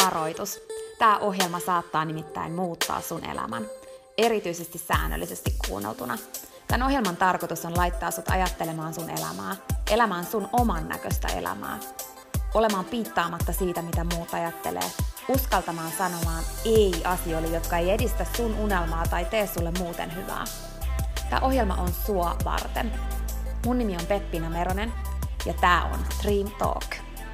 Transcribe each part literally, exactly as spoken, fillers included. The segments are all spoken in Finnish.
Varoitus. Tämä ohjelma saattaa nimittäin muuttaa sun elämän, erityisesti säännöllisesti kuunneltuna. Tämän ohjelman tarkoitus on laittaa sut ajattelemaan sun elämää, elämään sun oman näköistä elämää, olemaan piittaamatta siitä, mitä muut ajattelee, uskaltamaan sanomaan ei asioille, jotka ei edistä sun unelmaa tai tee sulle muuten hyvää. Tämä ohjelma on sua varten. Mun nimi on Peppina Meronen ja tää on Dream Talk.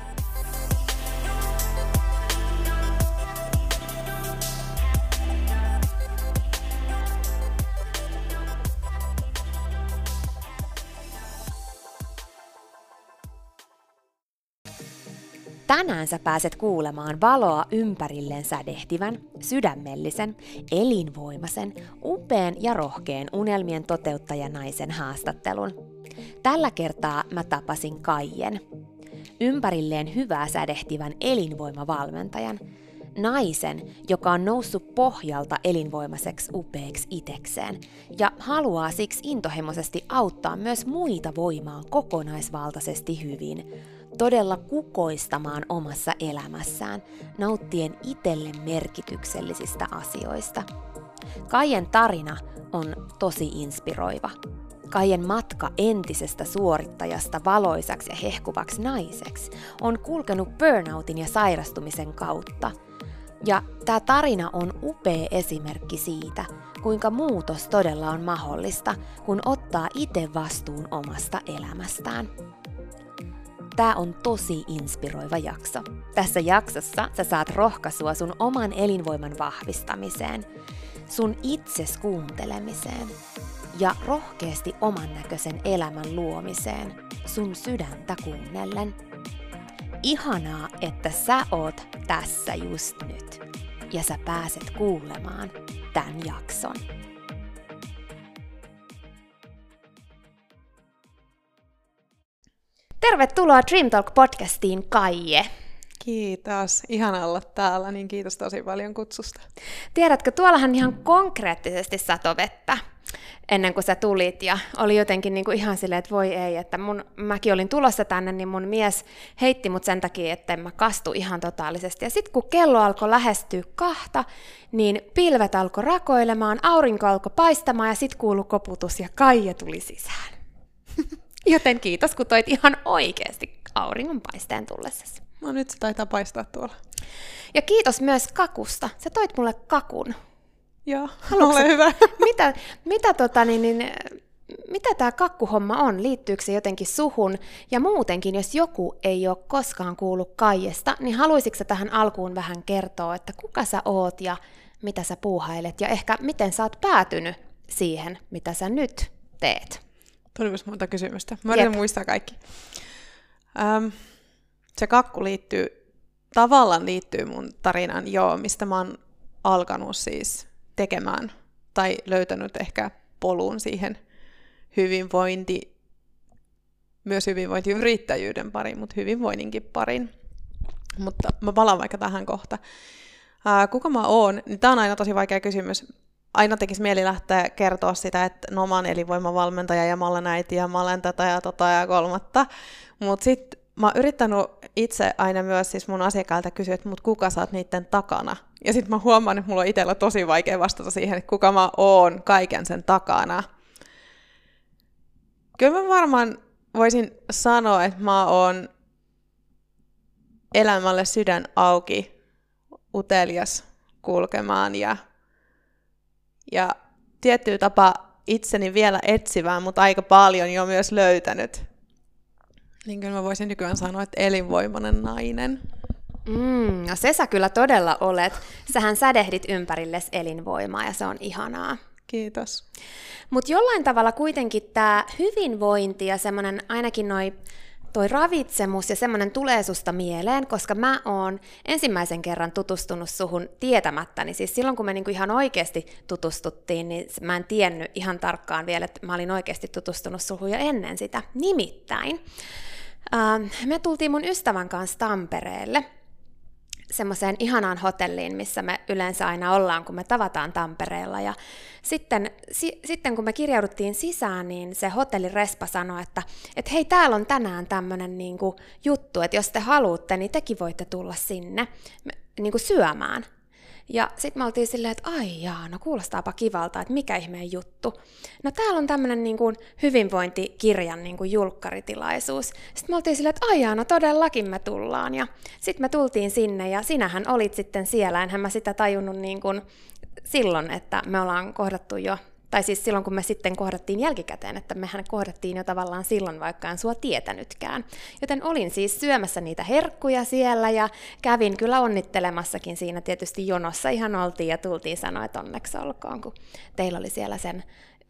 Tänään sä pääset kuulemaan valoa ympärilleen sädehtivän, sydämellisen, elinvoimaisen, upean ja rohkean unelmien toteuttaja-naisen haastattelun. Tällä kertaa mä tapasin Kaijen, ympärilleen hyvää sädehtivän elinvoimavalmentajan, naisen, joka on noussut pohjalta elinvoimaiseksi upeaksi itekseen ja haluaa siksi intohimoisesti auttaa myös muita voimaan kokonaisvaltaisesti hyvin, todella kukoistamaan omassa elämässään, nauttien itselle merkityksellisistä asioista. Kaijen tarina on tosi inspiroiva. Kaijen matka entisestä suorittajasta valoisaksi ja hehkuvaksi naiseksi on kulkenut burnoutin ja sairastumisen kautta. Ja tämä tarina on upea esimerkki siitä, kuinka muutos todella on mahdollista, kun ottaa itse vastuun omasta elämästään. Tämä on tosi inspiroiva jakso. Tässä jaksossa sä saat rohkaisua sun oman elinvoiman vahvistamiseen, sun itses kuuntelemiseen ja rohkeasti oman näköisen elämän luomiseen sun sydäntä kuunnellen. Ihanaa, että sä oot tässä just nyt ja sä pääset kuulemaan tämän jakson. Tervetuloa Dream Talk podcastiin, Kaije. Kiitos. Ihana olla täällä, niin kiitos tosi paljon kutsusta. Tiedätkö, tuollahan ihan konkreettisesti satoi vettä ennen kuin sä tulit ja oli jotenkin niin kuin ihan silleen, että voi ei, että mun, mäkin olin tulossa tänne, niin mun mies heitti mut sen takia, että en mä kastu ihan totaalisesti. Ja sitten kun kello alkoi lähestyä kahta, niin pilvet alkoi rakoilemaan, aurinko alkoi paistamaan ja sitten kuului koputus ja Kaije tuli sisään. Joten kiitos, kun toit ihan oikeasti auringonpaisteen tullessasi. No nyt se taitaa paistaa tuolla. Ja kiitos myös kakusta. Sä toit mulle kakun. Joo, ole hyvä. Mitä, mitä, tota, niin, niin, mitä tämä kakkuhomma on? Liittyykö se jotenkin suhun? Ja muutenkin, jos joku ei ole koskaan kuullut Kaijesta, niin haluaisitko sä tähän alkuun vähän kertoa, että kuka sä oot ja mitä sä puuhailet? Ja ehkä miten sä oot päätynyt siihen, mitä sä nyt teet? Tuli myös monta kysymystä. Mä yritän muistaa kaikki. Öm, se kakku liittyy, tavallaan liittyy mun tarinaan, joo, mistä mä oon alkanut siis tekemään tai löytänyt ehkä polun siihen hyvinvointi, myös hyvinvointiyrittäjyyden pariin, mutta hyvinvoinninkin pariin. Mutta mä palaan vaikka tähän kohta. Ää, kuka mä oon? Niin tää on aina tosi vaikea kysymys. Aina tekisi mieli lähteä kertoa sitä, että no mä oon elinvoimavalmentaja ja mä olen äiti ja mä olen tätä ja tota ja kolmatta. Mutta sitten mä oon yrittänyt itse aina myös siis mun asiakkailta kysyä, että mut kuka sä oot niiden takana? Ja sitten mä huomaan, että mulla on itsellä tosi vaikea vastata siihen, että kuka mä oon kaiken sen takana. Kyllä mä varmaan voisin sanoa, että mä oon elämälle sydän auki, utelias kulkemaan ja Ja tiettyä tapa itseni vielä etsivään, mutta aika paljon jo myös löytänyt. Niin kyllä mä voisin nykyään sanoa, että elinvoimainen nainen. Mm, no se sä kyllä todella olet. Sähän sädehdit ympärillesi elinvoimaa ja se on ihanaa. Kiitos. Mutta jollain tavalla kuitenkin tämä hyvinvointi ja semmoinen ainakin noi toi ravitsemus ja semmoinen tulee susta mieleen, koska mä oon ensimmäisen kerran tutustunut suhun tietämättäni. Siis silloin, kun me niinku ihan oikeasti tutustuttiin, niin mä en tiennyt ihan tarkkaan vielä, että mä olin oikeasti tutustunut suhun jo ennen sitä. Nimittäin äh, me tultiin mun ystävän kanssa Tampereelle semmoiseen ihanaan hotelliin, missä me yleensä aina ollaan, kun me tavataan Tampereella. Ja sitten, si, sitten kun me kirjauduttiin sisään, niin se hotellirespa sanoi, että et hei, täällä on tänään tämmöinen niinku juttu, että jos te haluatte, niin tekin voitte tulla sinne. niin kuin syömään. Ja sitten me oltiin silleen, että ai jaa, no kuulostaapa kivalta, että mikä ihmeen juttu. No täällä on tämmöinen niin kuin hyvinvointikirjan niin kuin julkkaritilaisuus. Sitten me oltiin silleen, että ai jaa, no todellakin me tullaan. Ja sitten me tultiin sinne ja sinähän olit sitten siellä. Enhän mä sitä tajunnut niin kuin silloin, että me ollaan kohdattu jo, tai siis silloin kun me sitten kohdattiin jälkikäteen, että mehän kohdattiin jo tavallaan silloin, vaikka en sua tietänytkään. Joten olin siis syömässä niitä herkkuja siellä ja kävin kyllä onnittelemassakin siinä tietysti jonossa ihan oltiin ja tultiin sanoa, että onneksi olkoon, kun teillä oli siellä sen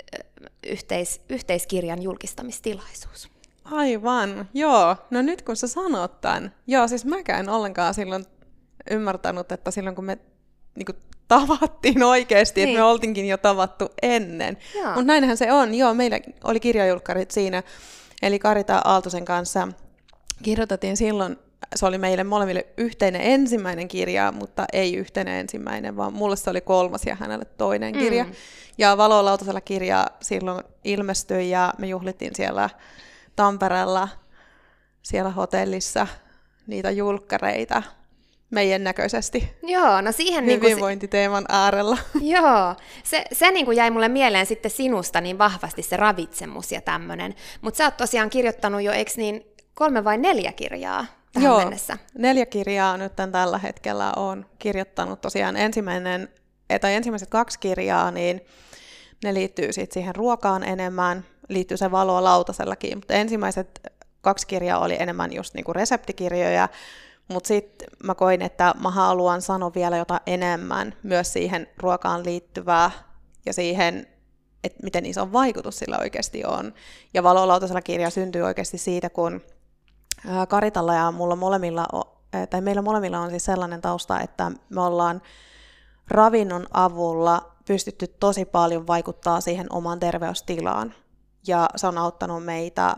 yhteis- yhteiskirjan julkistamistilaisuus. Aivan, joo. No nyt kun sä sanot tämän, joo siis mäkään en ollenkaan silloin ymmärtänyt, että silloin kun me niin kuin tavattiin oikeasti, niin. Että me oltiinkin jo tavattu ennen. Mutta näinhän se on. Joo, meillä oli kirjajulkkarit siinä. Eli Karita Aaltosen kanssa kirjoitettiin silloin, se oli meille molemmille yhteinen ensimmäinen kirja, mutta ei yhteinen ensimmäinen, vaan mulle se oli kolmas ja hänelle toinen mm. kirja. Ja Valo lautasella kirja silloin ilmestyi ja me juhlittiin siellä Tampereella, siellä hotellissa niitä julkkareita. Meidän näköisesti. Joo, no siihen hyvinvointiteeman niin äärellä. Joo, se, se niin kuin jäi mulle mieleen sitten sinusta niin vahvasti se ravitsemus ja tämmöinen. Mutta sä oot tosiaan kirjoittanut jo, eikö niin, kolme vai neljä kirjaa tähän Joo, mennessä? neljä kirjaa nyt tällä hetkellä on kirjoittanut. Tosiaan ensimmäinen, tai ensimmäiset kaksi kirjaa, niin ne liittyy sitten siihen ruokaan enemmän, liittyy se Valoa lautasellakin, mutta ensimmäiset kaksi kirjaa oli enemmän just niinku reseptikirjoja. Mutta sitten mä koin, että mä haluan sanoa vielä jotain enemmän myös siihen ruokaan liittyvää ja siihen, että miten iso vaikutus sillä oikeasti on. Ja Valo lautasella kirja syntyy oikeasti siitä, kun Karitalla ja mulla molemmilla, tai meillä molemmilla on siis sellainen tausta, että me ollaan ravinnon avulla pystytty tosi paljon vaikuttaa siihen omaan terveystilaan. Ja se on auttanut meitä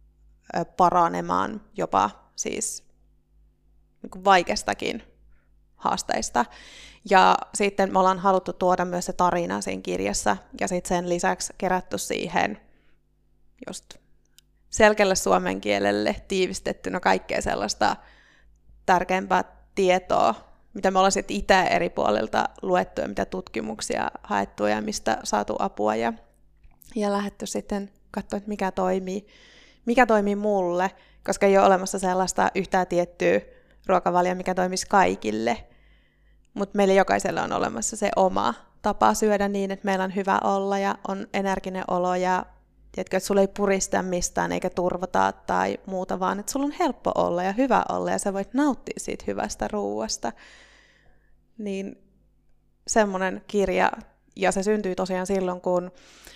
paranemaan jopa siis vaikeistakin haasteista. Ja sitten me ollaan haluttu tuoda myös se tarina siinä kirjassa, ja sitten sen lisäksi kerätty siihen just selkeälle suomen kielelle tiivistettynä kaikkea sellaista tärkeämpää tietoa, mitä me ollaan sitten itse eri puolilta luettu ja mitä tutkimuksia haettu ja mistä saatu apua ja, ja lähdetty sitten katsoa, että mikä toimii, mikä toimii mulle, koska ei ole olemassa sellaista yhtään tiettyä ruokavalio, mikä toimisi kaikille, mutta meillä jokaisella on olemassa se oma tapa syödä niin, että meillä on hyvä olla ja on energinen olo ja tiedätkö, että sulla ei purista mistään eikä turvata tai muuta, vaan että sulla on helppo olla ja hyvä olla ja sä voit nauttia siitä hyvästä ruuasta. Niin semmoinen kirja, ja se syntyi tosiaan silloin, kun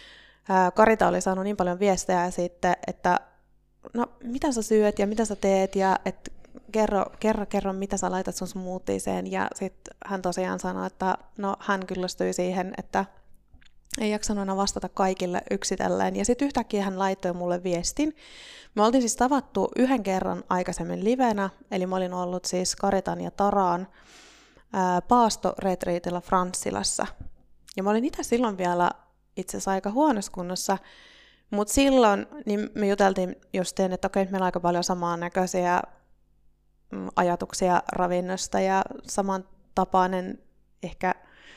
Karita oli saanut niin paljon viestejä sitten, että no mitä sä syöt ja mitä sä teet ja että kerro, kerro, kerro mitä sä laitat sun smoothieseen. Ja sitten hän tosiaan sanoi, että no hän kyllästyi siihen, että ei jaksanut enää vastata kaikille yksitellen. Ja sitten yhtäkkiä hän laittoi mulle viestin. Me oltiin siis tavattu yhden kerran aikaisemmin livenä, eli mä olin ollut siis Karitan ja Taraan ää, paastoretriitillä Franssilassa. Ja mä olin itse silloin vielä itse asiassa aika huonossa kunnossa, mutta silloin niin me juteltiin just niin, että okei, meillä on aika paljon samannäköisiä ajatuksia ravinnosta ja samantapainen ehkä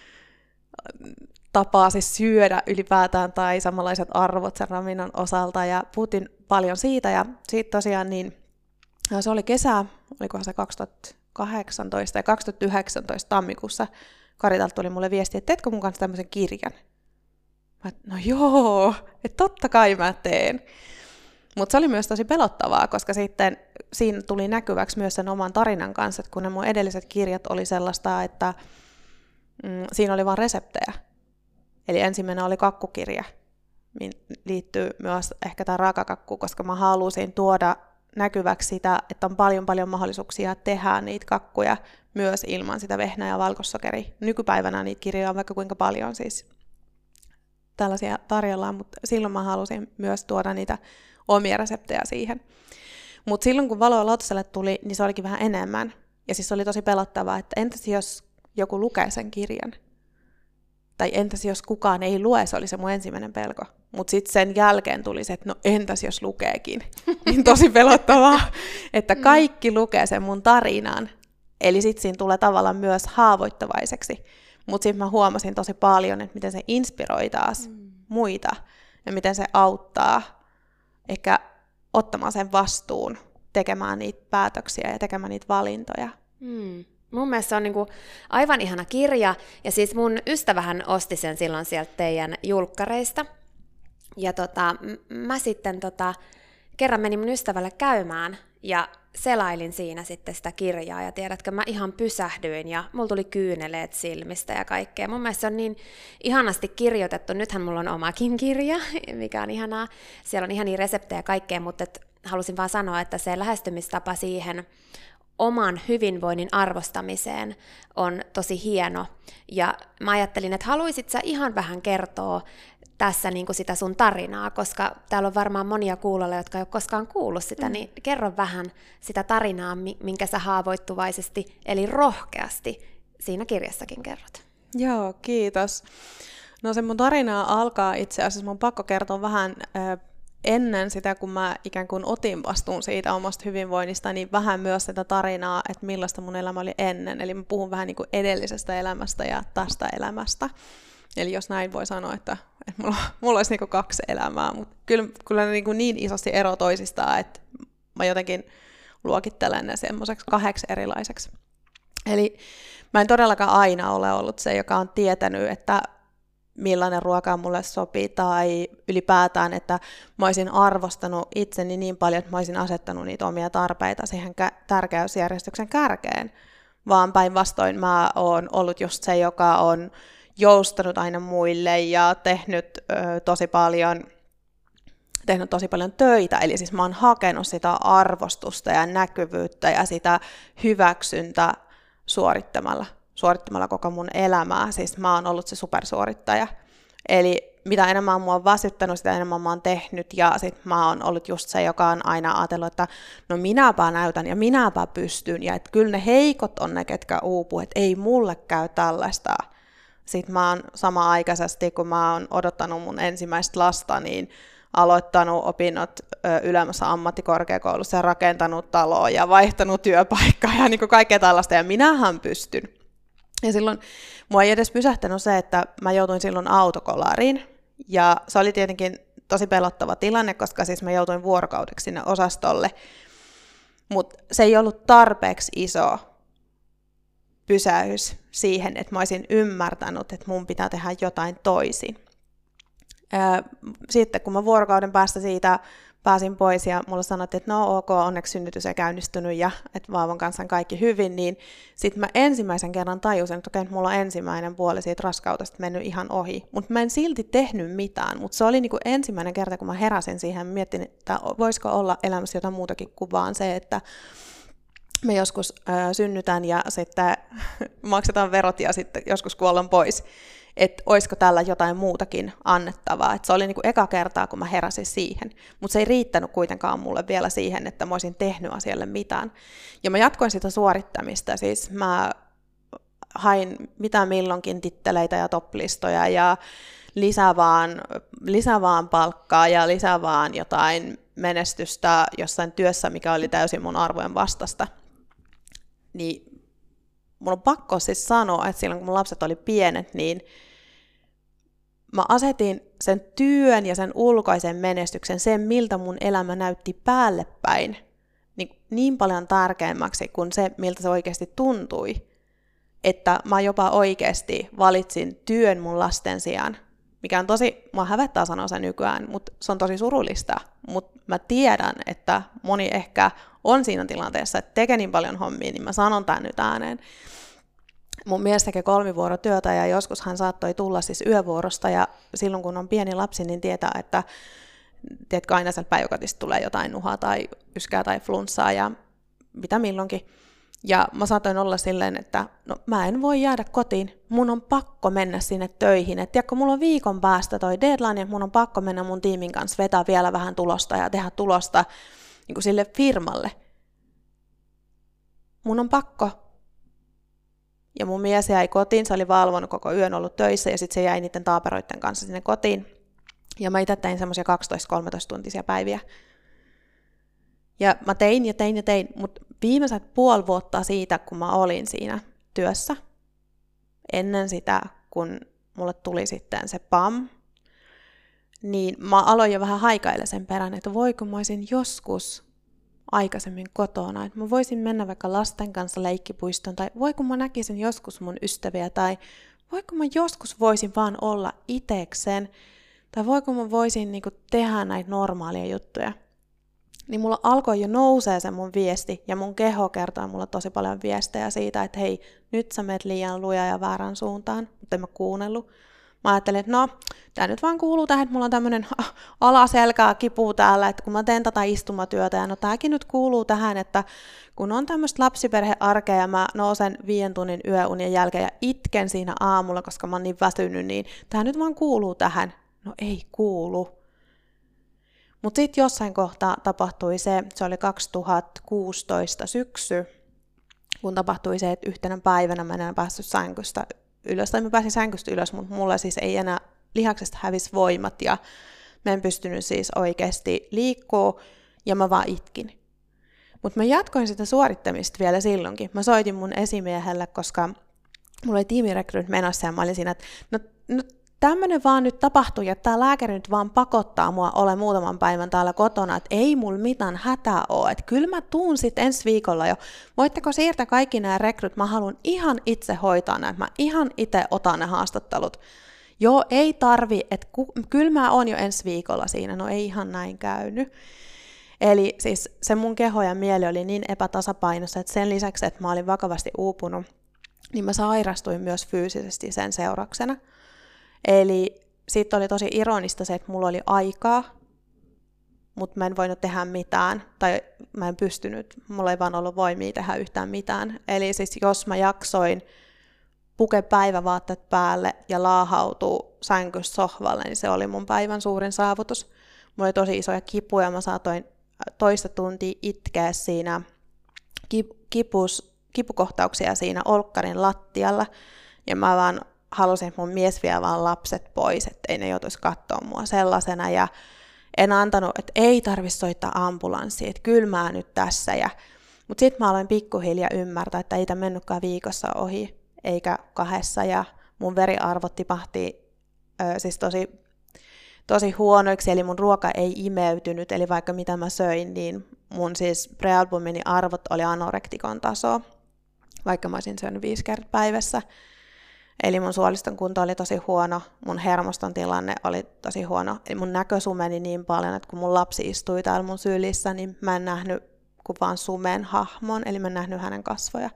tapaa siis syödä ylipäätään tai samanlaiset arvot sen ravinnon osalta ja puhuttiin paljon siitä ja siitä tosiaan niin se oli kesä, olikohan se kaksituhattakahdeksantoista ja kaksituhattayhdeksäntoista tammikuussa Karitalta tuli mulle viesti, että teetkö mun kanssa tämmöisen kirjan? Mä, no joo, että totta kai mä teen. Mutta se oli myös tosi pelottavaa, koska sitten siinä tuli näkyväksi myös sen oman tarinan kanssa, että kun ne mun edelliset kirjat oli sellaista, että mm, siinä oli vain reseptejä. Eli ensimmäinen oli kakkukirja, mihin liittyy myös ehkä tämä raakakakku, koska mä halusin tuoda näkyväksi sitä, että on paljon paljon mahdollisuuksia tehdä niitä kakkuja myös ilman sitä vehnää ja valkosokeria. Nykypäivänä niitä kirjoja on vaikka kuinka paljon siis tällaisia tarjolla, mutta silloin mä halusin myös tuoda niitä omia reseptejä siihen. Mutta silloin kun Valoa lautaselle tuli, niin se olikin vähän enemmän. Ja siis se oli tosi pelottavaa, että entäs jos joku lukee sen kirjan? Tai entäs jos kukaan ei lue, se oli se mun ensimmäinen pelko. Mutta sitten sen jälkeen tuli se, että no entäs jos lukeekin? Niin tosi pelottavaa, että kaikki lukee sen mun tarinan. Eli sitten siinä tulee tavallaan myös haavoittavaiseksi. Mutta sitten mä huomasin tosi paljon, että miten se inspiroi taas mm. muita ja miten se auttaa ehkä ottamaan sen vastuun, tekemään niitä päätöksiä ja tekemään niitä valintoja. Mm. Mun mielestä se on niinku aivan ihana kirja, ja siis mun ystävähän osti sen silloin sieltä teidän julkkareista. Ja tota, m- mä sitten tota, kerran menin mun ystävälle käymään, ja selailin siinä sitten sitä kirjaa, ja tiedätkö, mä ihan pysähdyin, ja mulla tuli kyyneleet silmistä ja kaikkea. Mun mielestä se on niin ihanasti kirjoitettu. Nythän mulla on omakin kirja, mikä on ihanaa. Siellä on ihania reseptejä ja kaikkea, mutta et halusin vaan sanoa, että se lähestymistapa siihen oman hyvinvoinnin arvostamiseen on tosi hieno. Ja mä ajattelin, että haluisit sä ihan vähän kertoa tässä niin kuin sitä sun tarinaa, koska täällä on varmaan monia kuulolla, jotka ei ole koskaan kuullut sitä, mm. niin kerro vähän sitä tarinaa, minkä sä haavoittuvaisesti, eli rohkeasti siinä kirjassakin kerrot. Joo, kiitos. No se mun tarina alkaa itse asiassa, mun pakko kertoa vähän äh, ennen sitä, kun mä ikään kuin otin vastuun siitä omasta hyvinvoinnista, niin vähän myös sitä tarinaa, että millaista mun elämä oli ennen. Eli mä puhun vähän niin kuin edellisestä elämästä ja tästä elämästä. Eli jos näin voi sanoa, että, että mulla, mulla olisi niin kuin kaksi elämää, mutta kyllä, kyllä ne niin, kuin niin isosti ero toisistaan, että mä jotenkin luokittelen ne semmoiseksi kahdeksi erilaiseksi. Eli mä en todellakaan aina ole ollut se, joka on tietänyt, että millainen ruoka mulle sopii, tai ylipäätään, että mä olisin arvostanut itseni niin paljon, että mä olisin asettanut niitä omia tarpeita siihen tärkeysjärjestyksen kärkeen, vaan päinvastoin mä oon ollut just se, joka on joustanut aina muille ja tehnyt ö, tosi paljon tehnyt tosi paljon töitä, eli siis mä oon hakenut sitä arvostusta ja näkyvyyttä ja sitä hyväksyntä suorittamalla, suorittamalla koko mun elämää, siis mä oon ollut se supersuorittaja, eli mitä enemmän mua on väsyttänyt, sitä enemmän mä oon tehnyt, ja sit mä oon ollut just se, joka on aina ajatellut, että no minäpä näytän ja minäpä pystyn, ja että kyllä ne heikot on ne, ketkä uupuu, että ei mulle käy tällaista. Sitten mä oon sama-aikaisesti, kun mä oon odottanut mun ensimmäistä lasta, niin aloittanut opinnot ylemmässä ammattikorkeakoulussa ja rakentanut taloa ja vaihtanut työpaikkaa ja niin kuin kaikkea tällaista, ja minähän pystyn. Ja silloin mua ei edes pysähtänyt se, että mä joutuin silloin autokolariin, ja se oli tietenkin tosi pelottava tilanne, koska siis mä joutuin vuorokaudeksi sinne osastolle, mutta se ei ollut tarpeeksi iso pysäys siihen, että mä olisin ymmärtänyt, että mun pitää tehdä jotain toisin. Sitten kun mä vuorokauden päästä siitä pääsin pois ja mulle sanottiin, että no ok, onneksi synnytys ei käynnistynyt ja että vauvan kanssa on kaikki hyvin, niin sitten mä ensimmäisen kerran tajusin, että okei, mulla on ensimmäinen puoli siitä raskaudesta mennyt ihan ohi, mutta mä en silti tehnyt mitään, mutta se oli niin kuin ensimmäinen kerta, kun mä heräsin siihen, miettin, että voisiko olla elämässä jotain muutakin kuin vaan se, että me joskus äh, synnytään ja sitten maksetaan verot ja sitten joskus kuollaan pois. Että olisiko tällä jotain muutakin annettavaa. Et se oli niinku eka kertaa, kun mä heräsin siihen. Mutta se ei riittänyt kuitenkaan mulle vielä siihen, että mä olisin tehnyt asialle mitään. Ja mä jatkoin sitä suorittamista. Siis mä hain mitä milloinkin titteleitä ja top-listoja ja lisää vaan, lisää vaan palkkaa ja lisää vaan jotain menestystä jossain työssä, mikä oli täysin mun arvojen vastasta. Niin mun on pakko siis sanoa, että silloin kun mun lapset oli pienet, niin mä asetin sen työn ja sen ulkoisen menestyksen, sen miltä mun elämä näytti päälle päin, niin, niin paljon tärkeämmäksi kuin se, miltä se oikeasti tuntui, että mä jopa oikeasti valitsin työn mun lasten sijaan, mikä on tosi, mua hävettää sanoa sen nykyään, mutta se on tosi surullista, mutta mä tiedän, että moni ehkä on siinä tilanteessa, että tekee niin paljon hommia, niin mä sanon tämän nyt ääneen. Mun mies tekee kolmivuorotyötä ja joskus hän saattoi tulla siis yövuorosta ja silloin kun on pieni lapsi, niin tietää, että tiedätkö, aina sieltä päiväkotista tulee jotain nuhaa tai yskää tai flunssaa ja mitä milloinkin. Ja mä saatoin olla silleen, että no mä en voi jäädä kotiin, mun on pakko mennä sinne töihin. Että tiedätkö, mulla on viikon päästä toi deadline, että mun on pakko mennä mun tiimin kanssa vetää vielä vähän tulosta ja tehdä tulosta niin kuin sille firmalle. Mun on pakko. Ja mun mies jäi kotiin, se oli valvonut koko yön ollut töissä ja sitten se jäi niiden taaperoiden kanssa sinne kotiin. Ja mä itse tein semmoisia kaksitoista kolmetoista tuntisia päiviä. Ja mä tein ja tein ja tein, mutta viimeiset puoli vuotta siitä, kun mä olin siinä työssä, ennen sitä, kun mulle tuli sitten se P A M, niin mä aloin jo vähän haikailla sen perään, että voiko mä olisin joskus aikaisemmin kotona, että mä voisin mennä vaikka lasten kanssa leikkipuistoon, tai voiko mä näkisin joskus mun ystäviä, tai voiko mä joskus voisin vaan olla itekseen, tai voiko mä voisin niinku tehdä näitä normaalia juttuja. Niin mulla alkoi jo nousee se mun viesti, ja mun keho kertoo mulle tosi paljon viestejä siitä, että hei, nyt sä meet liian luja ja väärän suuntaan, mutta en mä kuunnellut. Mä ajattelin, että no, tää nyt vaan kuuluu tähän, että mulla on tämmönen alaselkää kipu täällä, että kun mä teen tätä istumatyötä, ja no tääkin nyt kuuluu tähän, että kun on tämmöistä lapsiperhearkea, ja mä nousen viiden tunnin yöunien jälkeen ja itken siinä aamulla, koska mä oon niin väsynyt, niin tää nyt vaan kuuluu tähän. No ei kuulu. Mutta sitten jossain kohtaa tapahtui se, se oli kaksituhattakuusitoista syksy, kun tapahtui se, että yhtenä päivänä mä en päässyt sänkystä ylös, tai mä pääsin sänkystä ylös, mutta mulla siis ei enää lihaksesta hävisi voimat, ja mä en pystynyt siis oikeasti liikkua, ja mä vaan itkin. Mutta mä jatkoin sitä suorittamista vielä silloinkin. Mä soitin mun esimiehelle, koska mulla oli tiimirekryt menossa, ja mä olin siinä, että no, no tämmönen vaan nyt tapahtui, ja tää lääkäri nyt vaan pakottaa mua ole muutaman päivän täällä kotona, että ei mulla mitään hätää oo, että kyllä mä tuun sit ensi viikolla jo. Voitteko siirtää kaikki nämä rekryt, mä haluan ihan itse hoitaa näitä, mä ihan itse otan ne haastattelut. Joo, ei tarvi, että ku, kyllä mä oon jo ensi viikolla siinä, no ei ihan näin käynyt. Eli siis se mun keho ja mieli oli niin epätasapainossa, että sen lisäksi, että mä olin vakavasti uupunut, niin mä sairastuin myös fyysisesti sen seurauksena. Eli sitten oli tosi ironista se, että mulla oli aikaa, mutta mä en voinut tehdä mitään, tai mä en pystynyt, mulla ei vaan ollut voimia tehdä yhtään mitään. Eli siis jos mä jaksoin pukea päivävaatteet päälle ja laahautua sänkyssä sohvalle, niin se oli mun päivän suurin saavutus. Mulla oli tosi isoja kipuja, mä saatoin toista tuntia itkeä siinä kipus, kipukohtauksia siinä olkkarin lattialla, ja mä vaan halusin, että mun mies vie vaan lapset pois, että ei ne joutuisi katsoa mua sellaisena, ja en antanut, että ei tarvitse soittaa ambulanssia, että kyllä mä nyt tässä, ja mutta sitten mä aloin pikkuhiljaa ymmärtää, että ei tämä mennytkään viikossa ohi, eikä kahdessa, ja mun veriarvot tipahti ö, siis tosi, tosi huonoiksi, eli mun ruoka ei imeytynyt, eli vaikka mitä mä söin, niin mun siis prealbumini arvot oli anorektikon tasoa, vaikka mä olisin syönyt viisi kertaa päivässä. Eli mun suoliston kunto oli tosi huono, mun hermoston tilanne oli tosi huono, eli mun näkö sumeni niin paljon, että kun mun lapsi istui täällä mun sylissä, niin mä en nähnyt kuin vaan sumen hahmon, eli mä en nähnyt hänen kasvoja.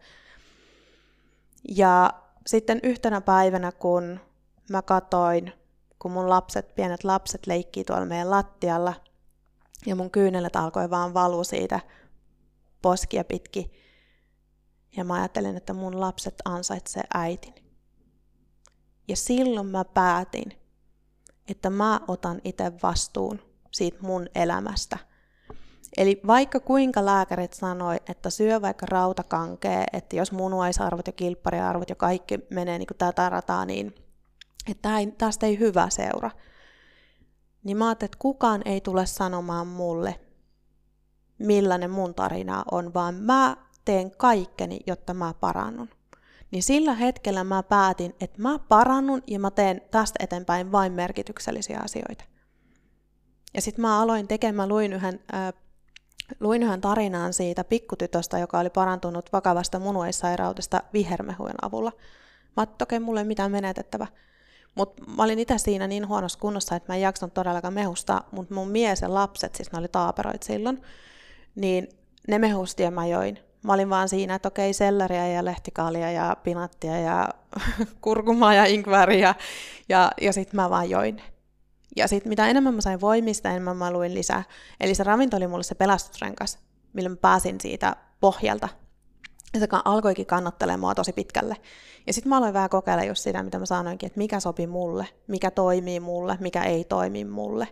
Ja sitten yhtenä päivänä, kun mä katoin, kun mun lapset, pienet lapset leikkii tuolla meidän lattialla, ja mun kyynelet alkoi vaan valua siitä poskia pitki, ja mä ajattelin, että mun lapset ansaitsee äitin. Ja silloin mä päätin, että mä otan itse vastuun siitä mun elämästä. Eli vaikka kuinka lääkärit sanoi, että syö vaikka rautakankea, että jos munuaisarvot ja kilppariarvot ja kaikki menee niin kuin tätä rataa, niin että tästä ei hyvä seura. Niin mä ajattelin, että kukaan ei tule sanomaan mulle, millainen mun tarina on, vaan mä teen kaikkeni, jotta mä parannun. Niin sillä hetkellä mä päätin, että mä parannun ja mä teen tästä eteenpäin vain merkityksellisiä asioita. Ja sitten mä aloin tekemään, luin yhden, äh, luin yhden tarinaan siitä pikkutytöstä, joka oli parantunut vakavasta munuaissairaudesta vihermehujen avulla. Mä ajattelin, että okei, mulla ei mitään menetettävä. Mutta mä olin itse siinä niin huonossa kunnossa, että mä en jaksanut todellakaan mehusta, mutta mun mies ja lapset, siis ne oli taaperoit silloin, niin ne mehusti ja mä join. Mä olin vaan siinä, että okei, selleriä ja lehtikaalia ja pinattia ja kurkumaa ja inkväriä ja, ja sitten mä vaan join. Ja sitten mitä enemmän mä sain voimista, enemmän mä luin lisää. Eli se ravinto oli mulle se pelastusrenkas, millä mä pääsin siitä pohjalta. Ja se alkoikin kannattelemaan mua tosi pitkälle. Ja sitten mä aloin vähän kokeilla just sitä, mitä mä sanoinkin, että mikä sopi mulle, mikä toimii mulle, mikä ei toimi mulle.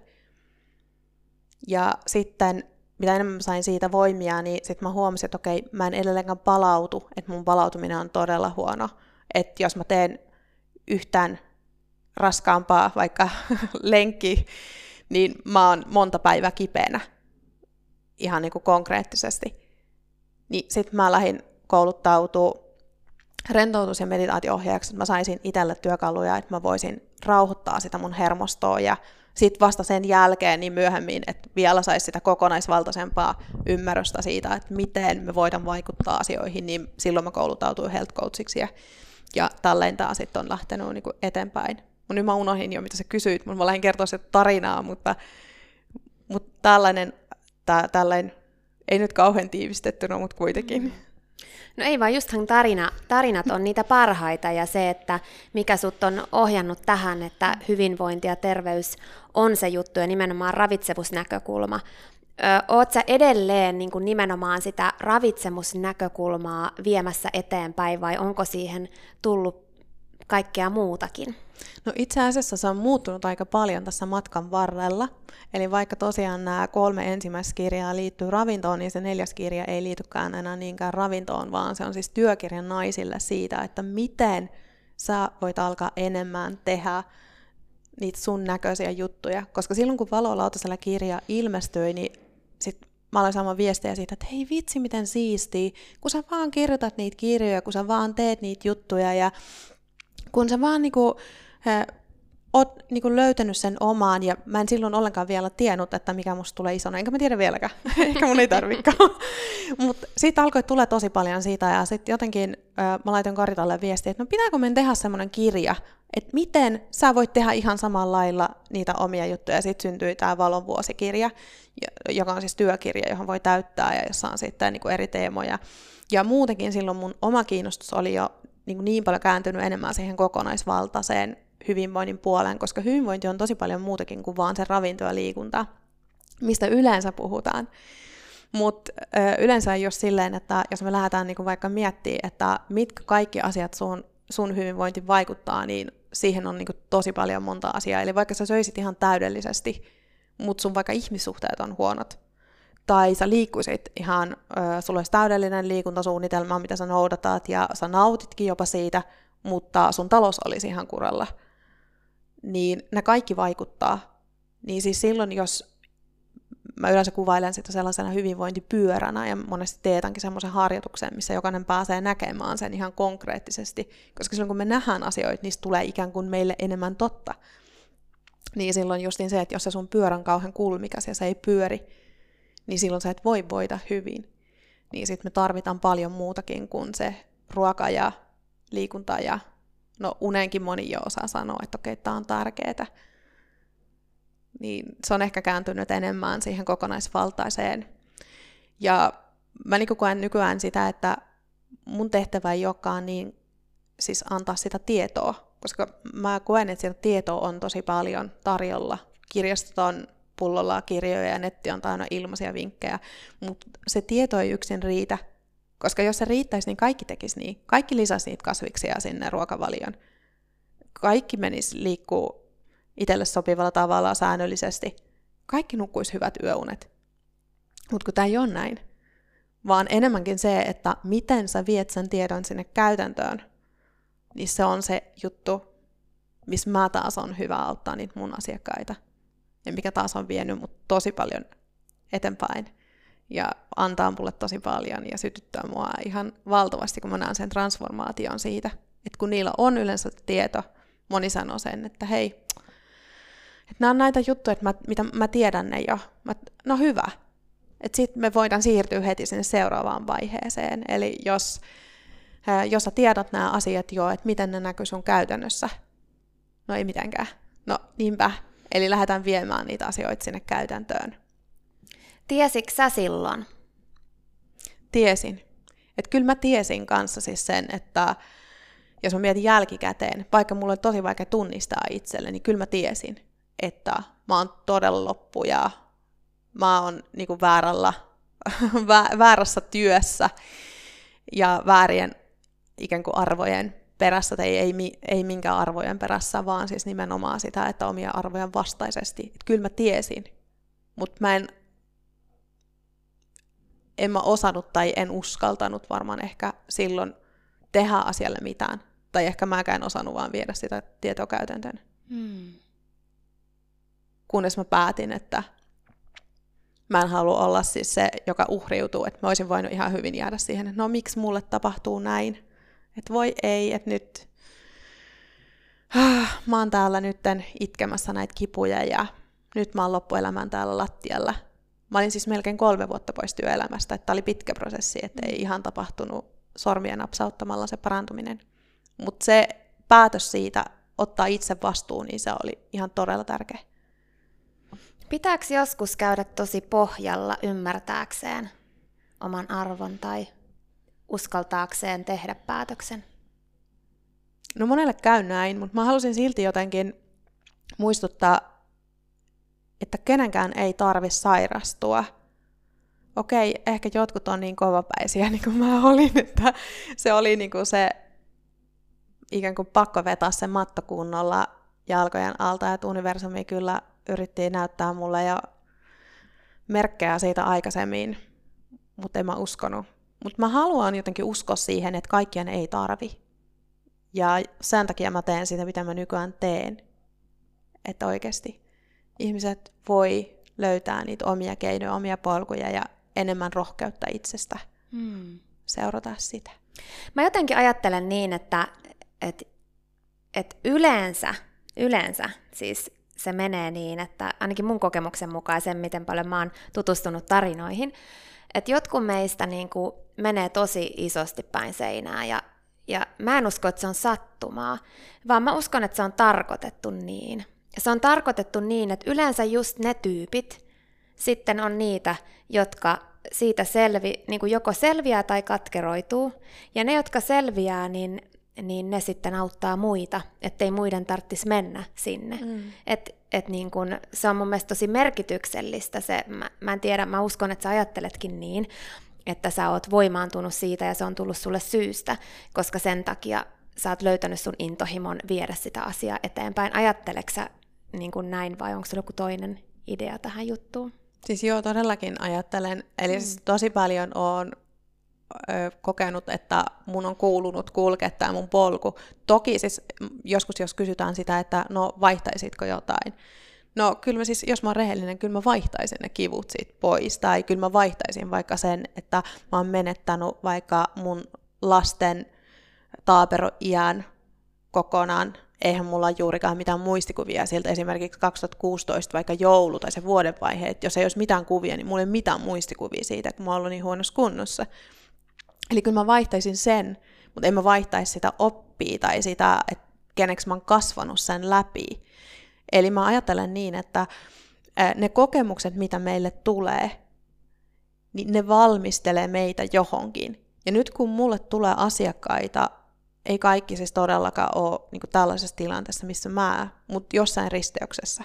Ja sitten mitä enemmän mä sain siitä voimia, niin sitten mä huomasin, että okei, mä en edelleenkään palautu, että mun palautuminen on todella huono. Että jos mä teen yhtään raskaampaa vaikka lenkki, niin mä oon monta päivää kipeänä ihan niin kuin konkreettisesti. niin sitten mä lähdin kouluttautua rentoutus- ja meditaatio-ohjaajaksi, että mä saisin itselle työkaluja, että mä voisin rauhoittaa sitä mun hermostoa ja sitten vasta sen jälkeen niin myöhemmin, että vielä saisi sitä kokonaisvaltaisempaa ymmärrystä siitä, että miten me voidaan vaikuttaa asioihin, niin silloin mä kouluttautuin health coachiksi ja, ja tälleen taas sitten on lähtenyt niin kuin eteenpäin. Mun nyt mä unohdin jo, mitä sä kysyit, mutta mä lähdin kertoa sitä tarinaa, mutta, mutta tällainen, tä, tällainen, ei nyt kauhean tiivistettynä, mutta kuitenkin. Mm. No ei vaan, justhan tarina, tarinat on niitä parhaita ja se, että mikä sut on ohjannut tähän, että hyvinvointi ja terveys on se juttu ja nimenomaan ravitsemusnäkökulma. Ö, oot sä edelleen niin kuin nimenomaan sitä ravitsemusnäkökulmaa viemässä eteenpäin vai onko siihen tullut kaikkea muutakin? No itse asiassa se on muuttunut aika paljon tässä matkan varrella. Eli vaikka tosiaan nämä kolme ensimmäistä kirjaa liittyy ravintoon, niin se neljäs kirja ei liitykään enää niinkään ravintoon, vaan se on siis työkirja naisille siitä, että miten sä voit alkaa enemmän tehdä niitä sun näköisiä juttuja. Koska silloin kun Valo lautasella kirja ilmestyi, niin sit mä aloin saamaan viestejä siitä, että hei vitsi miten siistiä, kun sä vaan kirjoitat niitä kirjoja, kun sä vaan teet niitä juttuja ja kun sä vaan niinku, äh, oot niinku löytänyt sen omaan, ja mä en silloin ollenkaan vielä tiennyt, että mikä musta tulee isona, enkä mä tiedä vieläkään, ehkä mun ei tarvikaan. Mutta siitä alkoi tulla tosi paljon siitä, ja sitten jotenkin äh, mä laitoin Karitalle viestiä, että no pitääkö meidän tehdä semmoinen kirja, että miten sä voit tehdä ihan samalla lailla niitä omia juttuja, ja sitten syntyi tämä Valon vuosikirja, joka on siis työkirja, johon voi täyttää, ja jossa on sitten niinku eri teemoja. Ja muutenkin silloin mun oma kiinnostus oli jo niin, niin paljon kääntynyt enemmän siihen kokonaisvaltaiseen hyvinvoinnin puoleen, koska hyvinvointi on tosi paljon muutakin kuin vaan se ravinto ja liikunta, mistä yleensä puhutaan. Mutta yleensä jos silleen, että jos me lähdetään niin vaikka miettimään, että mitkä kaikki asiat sun, sun hyvinvointi vaikuttaa, niin siihen on niin tosi paljon monta asiaa. Eli vaikka sä söisit ihan täydellisesti, mutta sun vaikka ihmissuhteet on huonot, tai sä liikkuisit ihan, äh, sulla olisi täydellinen liikuntasuunnitelma, mitä sä noudatat, ja sä nautitkin jopa siitä, mutta sun talous olisi ihan kuralla, niin ne kaikki vaikuttaa. Niin siis silloin, jos mä yleensä kuvailen sitä sellaisena hyvinvointipyöränä, ja monesti teetänkin semmoisen harjoituksen, missä jokainen pääsee näkemään sen ihan konkreettisesti, koska silloin kun me nähdään asioita, niistä tulee ikään kuin meille enemmän totta. Niin silloin justiin se, että jos se sun pyörä on kauhean kulmikas ja se ei pyöri, niin silloin sä et voi voida hyvin. Niin sitten me tarvitaan paljon muutakin kuin se ruoka ja liikunta ja no unenkin moni jo osaa sanoa, että okei, tämä on tärkeää. Niin se on ehkä kääntynyt enemmän siihen kokonaisvaltaiseen. Ja mä niin koen nykyään sitä, että mun tehtävä ei olekaan niin siis antaa sitä tietoa, koska mä koen, että sitä tietoa on tosi paljon tarjolla. Kirjastot on pullolla kirjoja ja netti on täynnä ilmaisia vinkkejä, mutta se tieto ei yksin riitä, koska jos se riittäisi, niin kaikki tekisi niin. Kaikki lisäisi niitä kasviksia sinne ruokavalioon. Kaikki menisi liikkuu itselle sopivalla tavalla säännöllisesti. Kaikki nukkuisi hyvät yöunet. Mutta kun tämä ei ole näin, vaan enemmänkin se, että miten sä viet sen tiedon sinne käytäntöön, niin se on se juttu, missä mä taas on hyvä auttaa niitä mun asiakkaita. Ja mikä taas on vienyt mut tosi paljon eteenpäin. Ja antaa mulle tosi paljon ja sytyttää mua ihan valtavasti, kun mä näen sen transformaation siitä. Että kun niillä on yleensä tieto, moni sanoo sen, että hei, että nämä on näitä juttuja, että mä, mitä mä tiedän ne jo. Mä, no hyvä. Että sitten me voidaan siirtyä heti sinne seuraavaan vaiheeseen. Eli jos, jos sä tiedät nämä asiat jo, että miten ne näkyy sun käytännössä, no ei mitenkään. No niinpä. Eli lähdetään viemään niitä asioita sinne käytäntöön. Tiesitkö sä silloin? Tiesin. Että kyllä mä tiesin kanssa siis sen, että jos mä mietin jälkikäteen, vaikka mulla oli tosi vaikea tunnistaa itselle, niin kyllä mä tiesin, että mä oon todella loppu ja mä oon niinku väärällä, väärässä työssä ja väärien ikään kuin arvojen perässä, tai ei, ei, ei minkään arvojen perässä, vaan siis nimenomaan sitä, että omia arvojen vastaisesti. Et kyllä mä tiesin, mutta mä en, en mä osannut tai en uskaltanut varmaan ehkä silloin tehdä asialle mitään. Tai ehkä mäkään osannut vaan viedä sitä tietoa käytäntöön. Hmm. Kunnes mä päätin, että Mä en halua olla siis se, joka uhriutuu, että mä olisin voinut ihan hyvin jäädä siihen, että no miksi mulle tapahtuu näin, että voi ei, että nyt ah, mä oon täällä nytten itkemässä näitä kipuja ja nyt mä oon loppuelämän täällä lattialla. Mä olin siis melkein kolme vuotta pois työelämästä, että tää oli pitkä prosessi, että ei ihan tapahtunut sormien napsauttamalla se parantuminen. Mutta se päätös siitä ottaa itse vastuun, niin se oli ihan todella tärkeä. Pitääkö joskus käydä tosi pohjalla ymmärtääkseen oman arvon tai uskaltaakseen tehdä päätöksen? No monelle käy näin, mutta mä halusin silti jotenkin muistuttaa, että kenenkään ei tarvitse sairastua. Okei, ehkä jotkut on niin kovapäisiä niin kuin mä olin, että se oli niin kuin se ikään kuin pakko vetää se matto kunnolla jalkojen alta, että universumi kyllä yritti näyttää mulle jo merkkejä siitä aikaisemmin, mutta en mä uskonut. Mutta mä haluan jotenkin uskoa siihen, että kaikkien ei tarvi. Ja sen takia mä teen sitä, mitä mä nykyään teen. Että oikeasti ihmiset voi löytää niitä omia keinoja, omia polkuja ja enemmän rohkeutta itsestä hmm. seurata sitä. Mä jotenkin ajattelen niin, että, että, että yleensä, yleensä siis se menee niin, että ainakin mun kokemuksen mukaan sen, miten paljon mä oon tutustunut tarinoihin, että jotkut meistä niin kuin menee tosi isosti päin seinää ja, ja mä en usko, että se on sattumaa, vaan mä uskon, että se on tarkoitettu niin. Se on tarkoitettu niin, että yleensä just ne tyypit sitten on niitä, jotka siitä selvi, niin kuin joko selviää tai katkeroituu, ja ne, jotka selviää, niin niin ne sitten auttaa muita, ettei muiden tarvitsisi mennä sinne. Mm. Et, et niin kun, se on mun mielestä tosi merkityksellistä. Se, mä, mä en tiedä, mä uskon, että sä ajatteletkin niin, että sä oot voimaantunut siitä ja se on tullut sulle syystä, koska sen takia sä oot löytänyt sun intohimon viedä sitä asiaa eteenpäin. Ajatteleksä sä niin kun näin vai onko sulla joku toinen idea tähän juttuun? Siis joo, todellakin ajattelen. Eli mm. siis tosi paljon on kokenut, että mun on kuulunut kulkea tämä mun polku. Toki siis joskus, jos kysytään sitä, että no vaihtaisitko jotain. No kyllä mä siis, jos mä oon rehellinen, kyllä mä vaihtaisin ne kivut siitä pois. Tai kyllä mä vaihtaisin vaikka sen, että mä oon menettänyt vaikka mun lasten taaperoiän kokonaan. Eihän mulla ole juurikaan mitään muistikuvia sieltä esimerkiksi kaksituhattakuusitoista vaikka joulu tai se vuodenvaihe. Että jos ei olisi mitään kuvia, niin mulla ei ole mitään muistikuvia siitä, kun mä oon ollut niin huonossa kunnossa. Eli kyllä mä vaihtaisin sen, mutta en mä vaihtaisi sitä oppia tai sitä, että keneksi mä oon kasvanut sen läpi. Eli mä ajattelen niin, että ne kokemukset, mitä meille tulee, niin ne valmistelee meitä johonkin. Ja nyt kun mulle tulee asiakkaita, ei kaikki siis todellakaan ole niin kuin tällaisessa tilanteessa, missä mä, mutta jossain risteyksessä,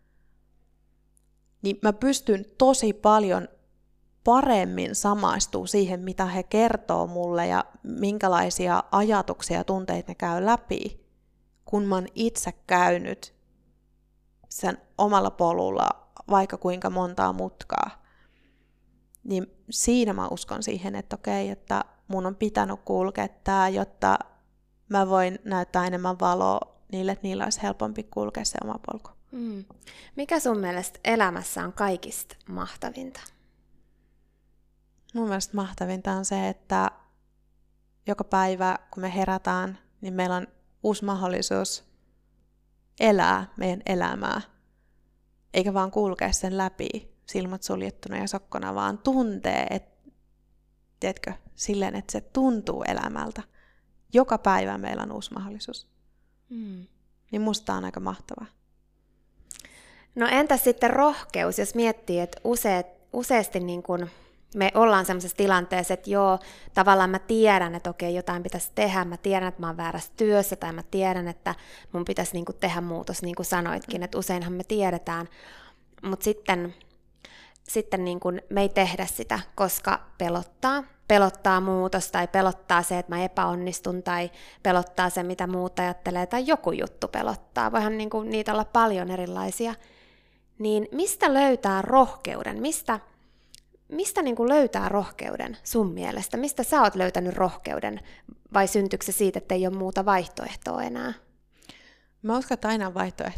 niin mä pystyn tosi paljon paremmin samaistuu siihen, mitä he kertoo mulle ja minkälaisia ajatuksia ja tunteita ne käy läpi, kun mä oon itse käynyt sen omalla polulla vaikka kuinka montaa mutkaa. Niin siinä mä uskon siihen, että okei, että mun on pitänyt kulkea tää, jotta mä voin näyttää enemmän valoa niille, että niillä olisi helpompi kulkea se oma polku. Mm. Mikä sun mielestä elämässä on kaikista mahtavinta? Mun mielestä mahtavinta on se, että joka päivä, kun me herätään, niin meillä on uusi mahdollisuus elää meidän elämää. Eikä vaan kulkea sen läpi silmät suljettuna ja sokkona, vaan tuntee, että, tiedätkö, silleen, että se tuntuu elämältä. Joka päivä meillä on uusi mahdollisuus. Mm. Niin musta on aika mahtavaa. No entäs sitten rohkeus, jos miettii, että useat, useasti niin kun me ollaan sellaisessa tilanteessa, että joo, tavallaan mä tiedän, että okei, jotain pitäisi tehdä, mä tiedän, että mä oon väärässä työssä, tai mä tiedän, että mun pitäisi niin kuin tehdä muutos, niin kuin sanoitkin, että useinhan me tiedetään, mutta sitten, sitten niin kuin me ei tehdä sitä, koska pelottaa, pelottaa muutos, tai pelottaa se, että mä epäonnistun, tai pelottaa se, mitä muut ajattelee, tai joku juttu pelottaa, voihan niin kuin niitä olla paljon erilaisia, niin mistä löytää rohkeuden, mistä Mistä niin kuin löytää rohkeuden sun mielestä? Mistä sä oot löytänyt rohkeuden? Vai syntyykö se siitä, että ei ole muuta vaihtoehtoa enää? Mä uskon, että aina on vaihtoehtoja.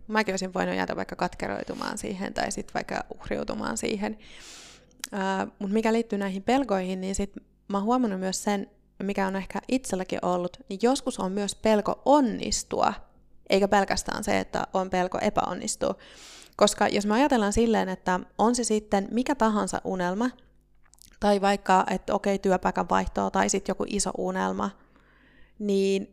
Mäkin olisin voinut jäädä vaikka katkeroitumaan siihen tai sitten vaikka uhriutumaan siihen. Uh, Mutta mikä liittyy näihin pelkoihin, niin sit mä oon huomannut myös sen, mikä on ehkä itselläkin ollut, niin joskus on myös pelko onnistua, eikä pelkästään se, että on pelko epäonnistua. Koska jos me ajatellaan silleen, että on se sitten mikä tahansa unelma, tai vaikka, että okei, työpaikan vaihtoa, tai sitten joku iso unelma, niin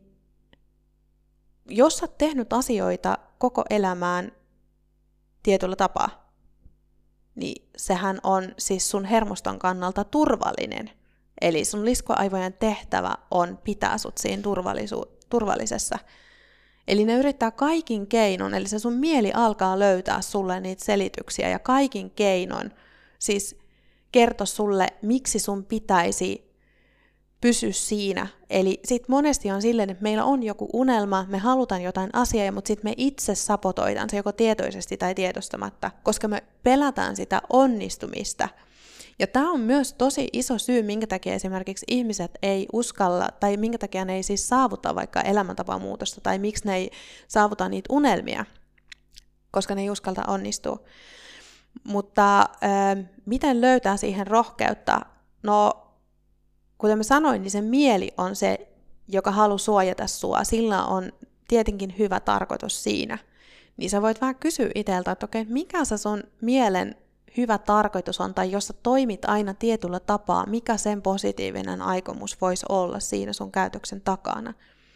jos sä oot tehnyt asioita koko elämään tietyllä tapaa, niin sehän on siis sun hermoston kannalta turvallinen. Eli sun liskoaivojen tehtävä on pitää sut siinä turvallisu- turvallisessa. Eli ne yrittää kaikin keinon, eli se sun mieli alkaa löytää sulle niitä selityksiä ja kaikin keinon siis kertoa sulle, miksi sun pitäisi pysyä siinä. Eli sit monesti on silleen, että meillä on joku unelma, me halutaan jotain asiaa, mutta sitten me itse sabotoidaan se joko tietoisesti tai tiedostamatta, koska me pelätään sitä onnistumista. Ja tämä on myös tosi iso syy, minkä takia esimerkiksi ihmiset ei uskalla, tai minkä takia ne ei siis saavuta vaikka elämäntapamuutosta, tai miksi ne ei saavuta niitä unelmia, koska ne ei uskalta onnistua. Mutta äh, miten löytää siihen rohkeutta? No, kuten mä sanoin, niin se mieli on se, joka haluaa suojata sua. Sillä on tietenkin hyvä tarkoitus siinä. Niin sä voit vähän kysyä itseltä, että okei, mikä se sun mielen hyvä tarkoitus on, tai jos sä toimit aina tietyllä tapaa, mikä sen positiivinen aikomus voisi olla siinä sun käytöksen takana.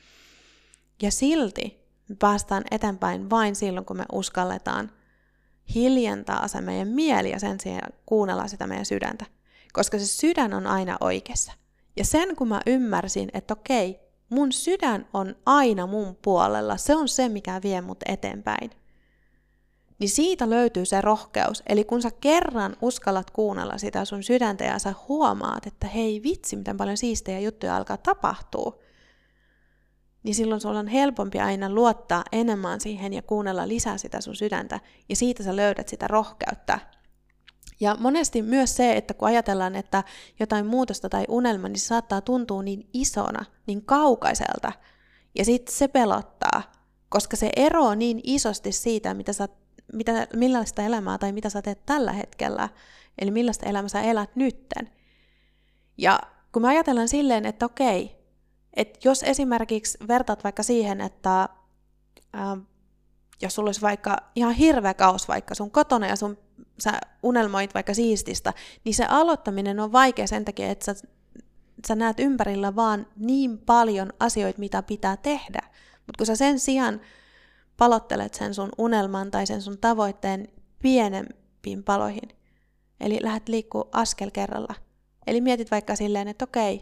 Ja silti me päästään eteenpäin vain silloin, kun me uskalletaan hiljentää se meidän mieli ja sen sijaan kuunnella sitä meidän sydäntä. Koska se sydän on aina oikeassa. Ja sen kun mä ymmärsin, että okei, mun sydän on aina mun puolella, se on se, mikä vie mut eteenpäin. Niin siitä löytyy se rohkeus. Eli kun sä kerran uskallat kuunnella sitä sun sydäntä ja sä huomaat, että hei vitsi, miten paljon siistejä juttuja alkaa tapahtua, niin silloin sulla on helpompi aina luottaa enemmän siihen ja kuunnella lisää sitä sun sydäntä. Ja siitä sä löydät sitä rohkeutta. Ja monesti myös se, että kun ajatellaan, että jotain muutosta tai unelma, niin se saattaa tuntua niin isona, niin kaukaiselta. Ja sitten se pelottaa, koska se eroaa niin isosti siitä, mitä sä, mitä, millaista elämää tai mitä sä teet tällä hetkellä. Eli millaista elämää sä elät nytten. Ja kun me ajatellaan silleen, että okei, että jos esimerkiksi vertaat vaikka siihen, että ää, jos sulla olisi vaikka ihan hirveä kaos vaikka sun kotona ja sun, sä unelmoit vaikka siististä, niin se aloittaminen on vaikea sen takia, että sä, sä näet ympärillä vaan niin paljon asioita, mitä pitää tehdä. Mutta kun sä sen sijaan palottelet sen sun unelman tai sen sun tavoitteen pienempiin paloihin, eli lähdet liikkuu askel kerralla. Eli mietit vaikka silleen, että okei,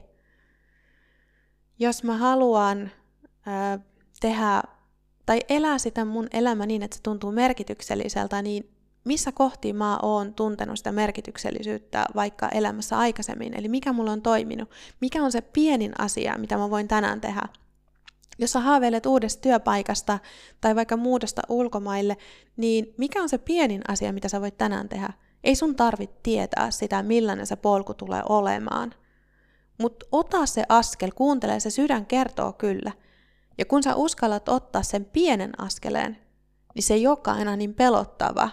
jos mä haluan ää, tehdä tai elää sitä mun elämä niin, että se tuntuu merkitykselliseltä, niin missä kohti mä oon tuntenut sitä merkityksellisyyttä vaikka elämässä aikaisemmin, eli mikä mulla on toiminut, mikä on se pienin asia, mitä mä voin tänään tehdä. Jos sä haaveilet uudesta työpaikasta tai vaikka muutosta ulkomaille, niin mikä on se pienin asia, mitä sä voit tänään tehdä? Ei sun tarvitse tietää sitä, millainen se polku tulee olemaan. Mutta ota se askel, kuuntele, se sydän kertoo kyllä. Ja kun sä uskallat ottaa sen pienen askeleen, niin se ei olekaan enää niin pelottava.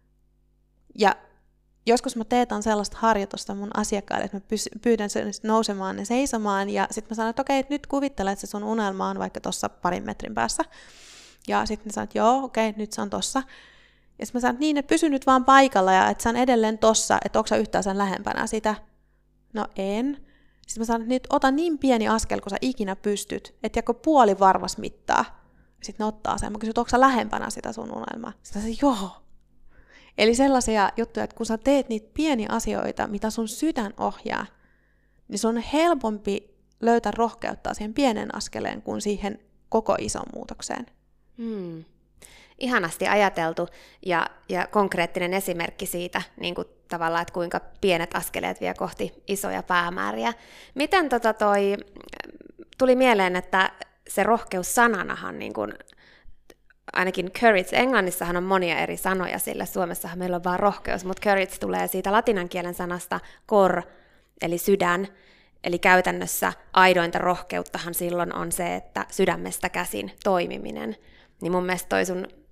Ja joskus mä teetan sellaista harjoitusta mun asiakkaille, että mä pyydän sen nousemaan ja seisomaan, ja sitten mä sanon, että okei, että nyt kuvittele, että se sun unelma on vaikka tuossa parin metrin päässä. Ja sitten mä sanon, että joo, okei, nyt se on tossa. Ja sitten mä sanon, että niin, että pysy nyt vaan paikalla, ja että sä on edelleen tossa, että onko sä yhtään sen lähempänä sitä. No en. Sitten mä sanon, että nyt ota niin pieni askel, kun sä ikinä pystyt, että joko puoli varvas mittaa. Sitten ne ottaa sen. Mä kysyn, että onko sä lähempänä sitä sun unelmaa? Sitten mä sanon, joo. Eli sellaisia juttuja, että kun sä teet niitä pieniä asioita, mitä sun sydän ohjaa, niin sun on helpompi löytää rohkeutta siihen pienen askeleen kuin siihen koko ison muutokseen. Hmm. Ihanasti ajateltu ja, ja konkreettinen esimerkki siitä, niin kuin tavallaan, että kuinka pienet askeleet vie kohti isoja päämääriä. Miten tota toi, tuli mieleen, että se rohkeus sananahan, niin kuin, ainakin courage, englannissahan on monia eri sanoja, sillä Suomessahan meillä on vaan rohkeus, mutta courage tulee siitä latinan kielen sanasta cor, eli sydän, eli käytännössä aidointa rohkeuttahan silloin on se, että sydämestä käsin toimiminen. Niin mun mielestä toi sun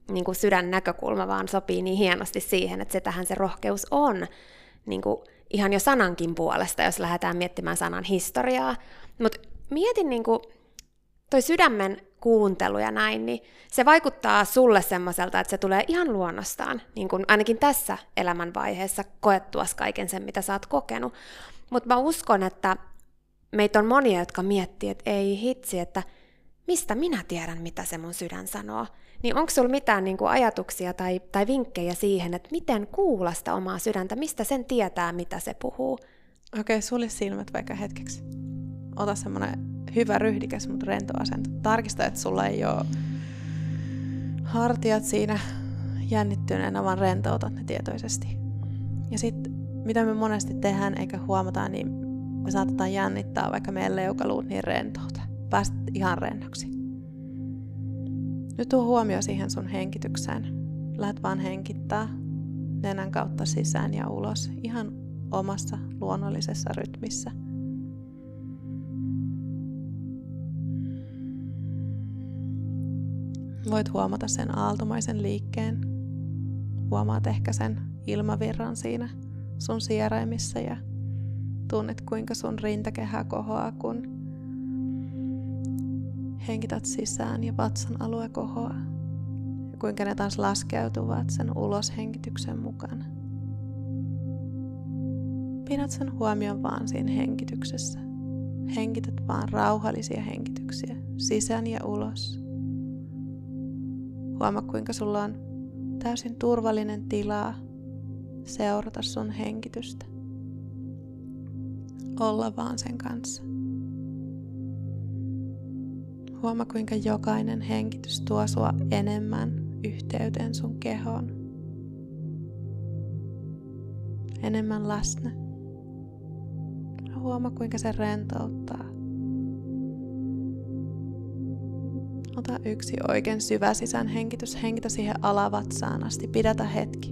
niin kuin sydän näkökulma vaan sopii niin hienosti siihen, että se tähän se rohkeus on niin kuin ihan jo sanankin puolesta, jos lähdetään miettimään sanan historiaa. Mutta mietin niin kuin toi sydämen kuuntelu ja näin, niin se vaikuttaa sulle semmoiselta, että se tulee ihan luonnostaan, niin kuin ainakin tässä elämänvaiheessa koettuas kaiken sen, mitä sä oot kokenut. Mutta mä uskon, että meitä on monia, jotka miettii, että ei hitsi, että mistä minä tiedän, mitä se mun sydän sanoo. Niin onko sulla mitään niin kuin ajatuksia tai, tai vinkkejä siihen, että miten kuulla sitä omaa sydäntä, mistä sen tietää, mitä se puhuu? Okei, okay, sulje silmät vaikka hetkeksi. Ota semmoinen hyvä ryhdikäs, mutta rento asento. Tarkista, että sulla ei ole hartiat siinä jännittyneenä, vaan rentoutat ne tietoisesti. Ja sitten, mitä me monesti tehdään eikä huomata, niin me saatetaan jännittää vaikka meidän leukaluut niin rentouta. Pääst ihan rennoksi. Nyt tuo huomio siihen sun henkitykseen. Lähet vaan henkittää nenän kautta sisään ja ulos ihan omassa luonnollisessa rytmissä. Voit huomata sen aaltomaisen liikkeen. Huomaat ehkä sen ilmavirran siinä sun sieraimissa ja tunnet kuinka sun rintakehä kohoaa, kun henkität sisään ja vatsan alue kohoaa. Ja kuinka ne taas laskeutuvat sen uloshengityksen mukana. Pidät sen huomion vaan siinä henkityksessä. Henkität vaan rauhallisia henkityksiä sisään ja ulos. Huomaa kuinka sulla on täysin turvallinen tila seurata sun henkitystä. Olla vaan sen kanssa. Huomaa kuinka jokainen henkitys tuo sua enemmän yhteyteen sun kehoon. Enemmän läsnä. Huomaa kuinka se rentouttaa. Ota yksi oikein syvä sisään hengitys. Hengitä siihen alavatsaan asti. Pidätä hetki.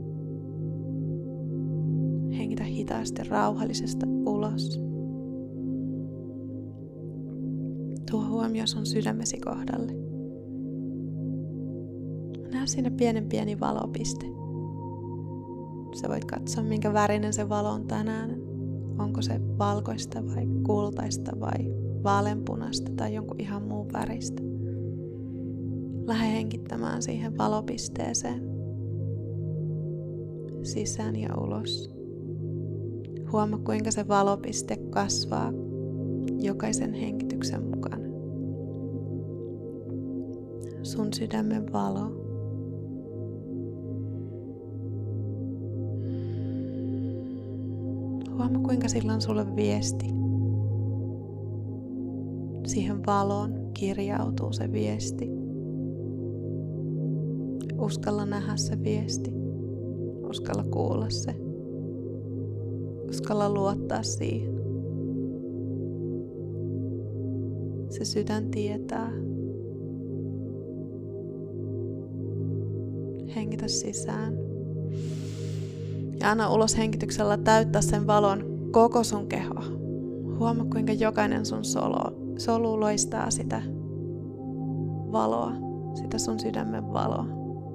Hengitä hitaasti rauhallisesta ulos. Tuo huomio sun sydämesi kohdalle. Näe siinä pienen pieni valopiste. Sä voit katsoa, minkä värinen se valo on tänään. Onko se valkoista vai kultaista vai vaaleanpunaista tai jonkun ihan muun väristä. Lähde henkittämään siihen valopisteeseen. Sisään ja ulos. Huomaa, kuinka se valopiste kasvaa jokaisen henkityksen mukana. Sun sydämen valo. Huomaa, kuinka sillä on sulle viesti. Siihen valoon kirjautuu se viesti. Uskalla nähdä se viesti. Uskalla kuulla se. Uskalla luottaa siihen. Se sydän tietää. Hengitä sisään. Ja anna ulos henkityksellä täyttää sen valon koko sun kehoa. Huomaa, kuinka jokainen sun solo, solu loistaa sitä valoa, sitä sun sydämen valoa.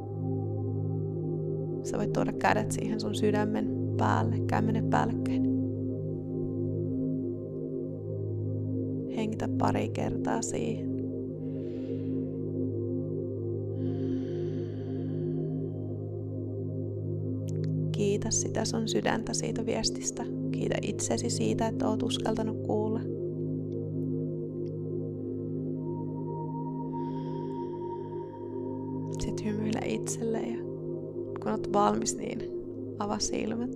Sä voit tuoda kädet siihen sun sydämen päälle, kämmenen päällekkäin. Hengitä pari kertaa siihen. Kiitä sitä sun sydäntä siitä viestistä. Kiitä itsesi siitä, että oot uskaltanut kuulla. Sitten hymyile itselle ja kun oot valmis, niin avaa silmät.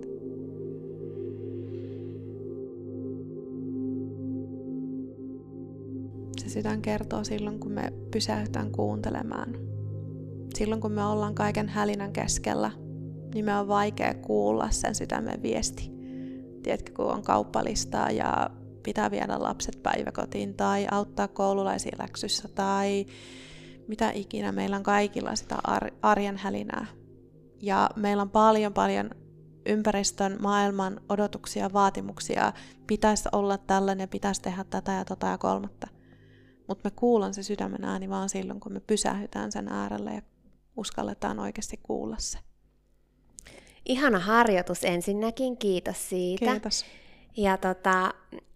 Se sydän kertoo silloin, kun me pysähdytään kuuntelemaan. Silloin, kun me ollaan kaiken hälinän keskellä, niin me on vaikea kuulla sen sydämen viesti. Tiedätkö, kun on kauppalistaa ja pitää viedä lapset päiväkotiin tai auttaa koululaisia läksyssä tai mitä ikinä. Meillä on kaikilla sitä arjen hälinää. Ja meillä on paljon paljon ympäristön, maailman odotuksia, vaatimuksia. Pitäisi olla tällainen, pitäisi tehdä tätä ja tota ja kolmatta. Mutta me kuullaan se sydämen ääni vaan silloin, kun me pysähdytään sen äärelle ja uskalletaan oikeasti kuulla se. Ihana harjoitus ensinnäkin, kiitos siitä. Kiitos. Ja tota,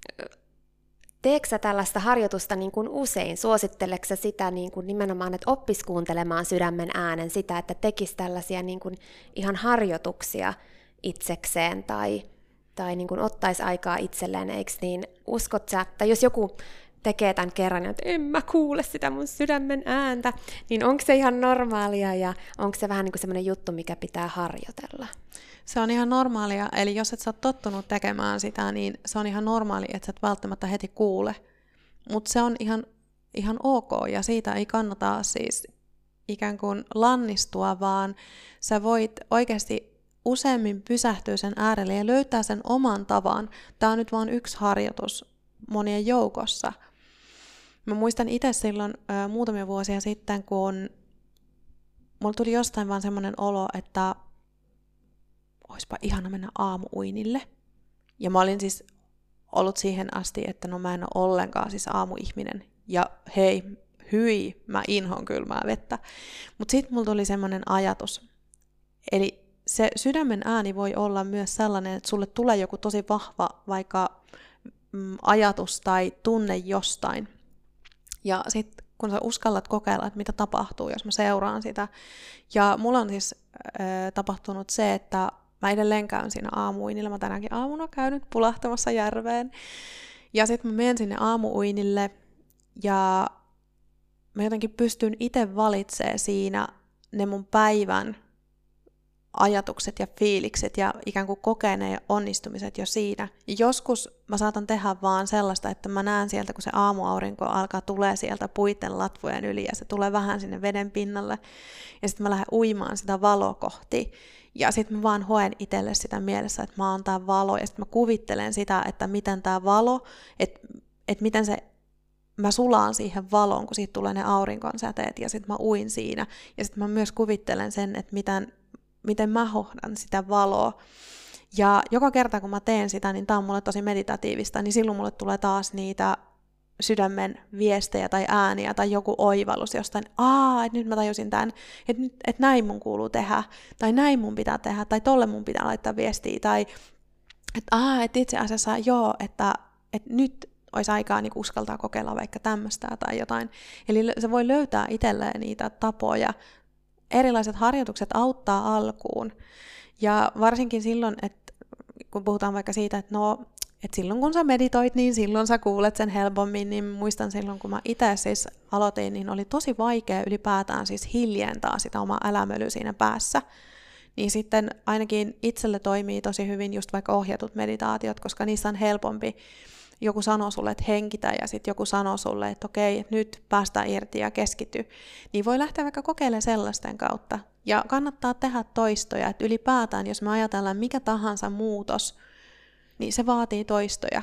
teetkö sä tällaista harjoitusta niin kuin usein? Suositteleksä sä sitä niin kuin nimenomaan, että oppis kuuntelemaan sydämen äänen, sitä, että tekisi tällaisia niin kuin ihan harjoituksia itsekseen tai, tai niin kuin ottaisi aikaa itselleen, eikö niin? Uskot sä, tai jos joku tekee tämän kerran, että en mä kuule sitä mun sydämen ääntä, niin onko se ihan normaalia ja onko se vähän niin kuin semmoinen juttu, mikä pitää harjoitella? Se on ihan normaalia, eli jos et sä oot tottunut tekemään sitä, niin se on ihan normaali, että sä et välttämättä heti kuule. Mutta se on ihan, ihan ok, ja siitä ei kannata siis ikään kuin lannistua, vaan sä voit oikeasti useammin pysähtyä sen äärelle ja löytää sen oman tavan. Tää on nyt vain yksi harjoitus monien joukossa. Mä muistan itse silloin ä, muutamia vuosia sitten, kun mulla tuli jostain vaan semmoinen olo, että oispa ihana mennä aamuuinille. Ja mä olin siis ollut siihen asti, että no mä en ole ollenkaan siis aamuihminen. Ja hei, hyi, mä inhoon kylmää vettä. Mutta sitten mulla tuli semmoinen ajatus. Eli se sydämen ääni voi olla myös sellainen, että sulle tulee joku tosi vahva vaikka mm, ajatus tai tunne jostain. Ja sitten kun sä uskallat kokeilla, että mitä tapahtuu, jos mä seuraan sitä. Ja mulla on siis äh, tapahtunut se, että mä edelleen käyn siinä aamuuinilla. Mä tänäkin aamuna käyn nyt pulahtamassa järveen. Ja sitten mä menen sinne aamuuinille ja mä jotenkin pystyn itse valitsemaan siinä ne mun päivän ajatukset ja fiilikset ja ikään kuin kokee ne onnistumiset jo siinä. Ja joskus mä saatan tehdä vaan sellaista, että mä näen sieltä, kun se aamuaurinko alkaa tulee sieltä puitten latvojen yli ja se tulee vähän sinne veden pinnalle. Ja sitten mä lähden uimaan sitä valoa kohti. Ja sitten mä vaan hoen itselle sitä mielessä, että mä oon tää valo. Ja sitten mä kuvittelen sitä, että miten tää valo, että et miten se mä sulaan siihen valoon, kun siitä tulee ne aurinkon säteet. Ja sitten mä uin siinä. Ja sitten mä myös kuvittelen sen, että miten miten mä hohdan sitä valoa. Ja joka kerta, kun mä teen sitä, niin tää on mulle tosi meditatiivista, niin silloin mulle tulee taas niitä sydämen viestejä tai ääniä tai joku oivallus jostain, aa, että nyt mä tajusin tämän, että, nyt, että näin mun kuuluu tehdä, tai näin mun pitää tehdä, tai tolle mun pitää laittaa viestiä, tai että aa, että itse asiassa joo, että, että nyt olisi aikaa niin uskaltaa kokeilla vaikka tämmöistä tai jotain. Eli se voi löytää itselleen niitä tapoja. Erilaiset harjoitukset auttaa alkuun. Ja varsinkin silloin, että kun puhutaan vaikka siitä, että no, että silloin kun sä meditoit, niin silloin sä kuulet sen helpommin, niin muistan silloin, kun mä itse siis aloitin, niin oli tosi vaikea ylipäätään siis hiljentää sitä omaa älämölyä siinä päässä. Niin sitten ainakin itselle toimii tosi hyvin just vaikka ohjatut meditaatiot, koska niissä on helpompi. Joku sanoo sulle, että henkitä, ja sitten joku sanoo sulle, että okei, nyt päästään irti ja keskity. Niin voi lähteä vaikka kokeilemaan sellaisten kautta. Ja kannattaa tehdä toistoja, että ylipäätään, jos me ajatellaan mikä tahansa muutos, niin se vaatii toistoja.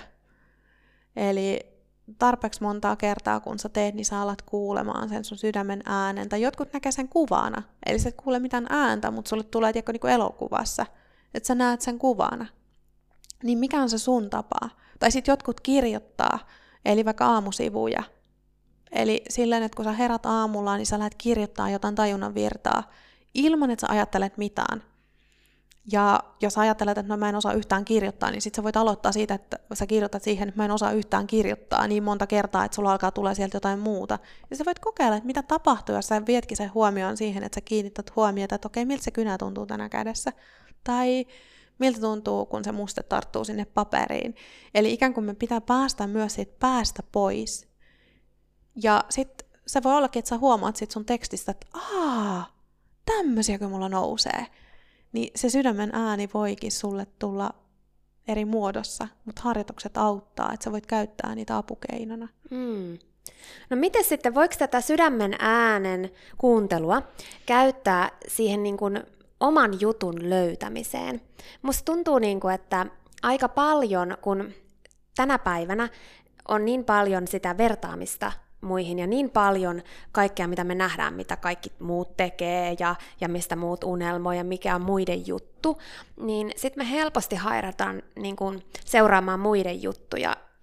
Eli tarpeeksi montaa kertaa, kun sä teet, niin sä alat kuulemaan sen sun sydämen äänen. Tai jotkut näkee sen kuvana. Eli sä et kuule mitään ääntä, mutta sulle tulee tiedätkö, niin kuin elokuvassa. Että sä näet sen kuvana. Niin mikä on se sun tapa? Tai sitten jotkut kirjoittaa, eli vaikka aamusivuja. Eli silleen, että kun sä herät aamulla, niin sä lähdet kirjoittaa jotain tajunnan virtaa, ilman että sä ajattelet mitään. Ja jos ajattelet, että no mä en osaa yhtään kirjoittaa, niin sit sä voit aloittaa siitä, että sä kirjoitat siihen, että mä en osaa yhtään kirjoittaa niin monta kertaa, että sulla alkaa tulla sieltä jotain muuta. Ja sä voit kokeilla, että mitä tapahtuu, jos sä vietkin sen huomioon siihen, että sä kiinnität huomiota, että okei, miltä se kynä tuntuu tänä kädessä. Tai miltä tuntuu, kun se muste tarttuu sinne paperiin. Eli ikään kuin me pitää päästä myös siitä päästä pois. Ja sitten se voi ollakin, että sä huomaat sit sun tekstistä, että aah, tämmöisiäkö mulla nousee. Niin se sydämen ääni voikin sulle tulla eri muodossa, mutta harjoitukset auttaa, että sä voit käyttää niitä apukeinona. Hmm. No miten sitten, voiko tätä sydämen äänen kuuntelua käyttää siihen niin kuin oman jutun löytämiseen? Musta tuntuu, niin kuin, että aika paljon, kun tänä päivänä on niin paljon sitä vertaamista muihin ja niin paljon kaikkea, mitä me nähdään, mitä kaikki muut tekee ja, ja mistä muut unelmoi ja mikä on muiden juttu, niin sitten me helposti hairataan niin kuin seuraamaan muiden juttuja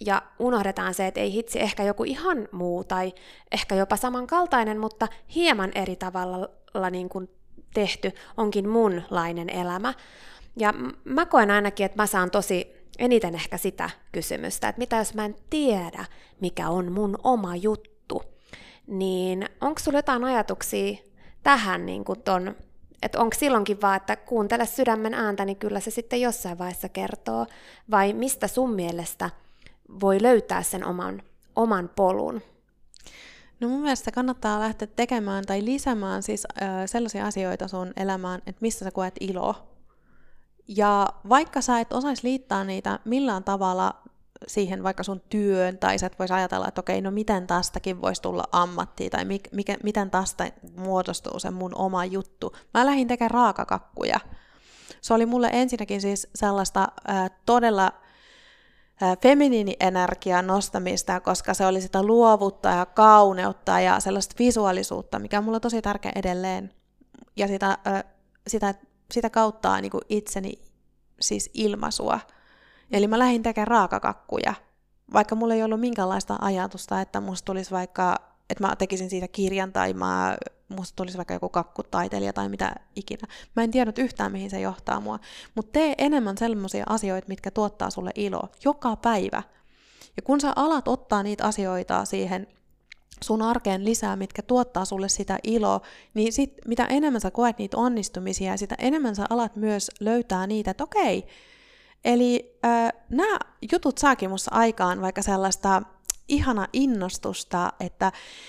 ja unohdetaan se, että ei hitsi, ehkä joku ihan muu tai ehkä jopa samankaltainen, mutta hieman eri tavalla niin kuin tehty onkin munlainen elämä. Ja mä koen ainakin, että mä saan tosi eniten ehkä sitä kysymystä, että mitä jos mä en tiedä, mikä on mun oma juttu, niin onko sulla jotain ajatuksia tähän, niin kuin ton, että onko silloinkin vaan, että kuuntele sydämen ääntä, niin kyllä se sitten jossain vaiheessa kertoo, vai mistä sun mielestä voi löytää sen oman, oman polun? No mun mielestä kannattaa lähteä tekemään tai lisäämään siis äh, sellaisia asioita sun elämään, että mistä sä koet iloa. Ja vaikka sä et osaisi liittää niitä millään tavalla siihen vaikka sun työn, tai sä et vois ajatella, että okei, no miten tästäkin voisi tulla ammattia, tai mi- mikä, miten tästä muodostuu se mun oma juttu. Mä lähdin tekemään raakakakkuja. Se oli mulle ensinnäkin siis sellaista äh, todella äh, feminiinienergian nostamista, koska se oli sitä luovuutta ja kauneutta ja sellaista visuaalisuutta, mikä on mulle tosi tärkeä edelleen. Ja sitä, äh, sitä, sitä kautta niin kuin itseni siis ilmaisua. Eli mä lähdin tekemään raakakakkuja, vaikka mulla ei ollut minkäänlaista ajatusta, että musta tulisi vaikka, että mä tekisin siitä kirjan tai mä, musta tulisi vaikka joku kakkutaiteilija tai mitä ikinä. Mä en tiedä yhtään, mihin se johtaa mua, mutta tee enemmän sellaisia asioita, mitkä tuottaa sulle iloa joka päivä. Ja kun sä alat ottaa niitä asioita siihen sun arkeen lisää, mitkä tuottaa sulle sitä iloa, niin sit, mitä enemmän sä koet niitä onnistumisia, sitä enemmän sä alat myös löytää niitä, että okei, eli äh, nämä jutut saakin musta aikaan vaikka sellaista ihana innostusta, että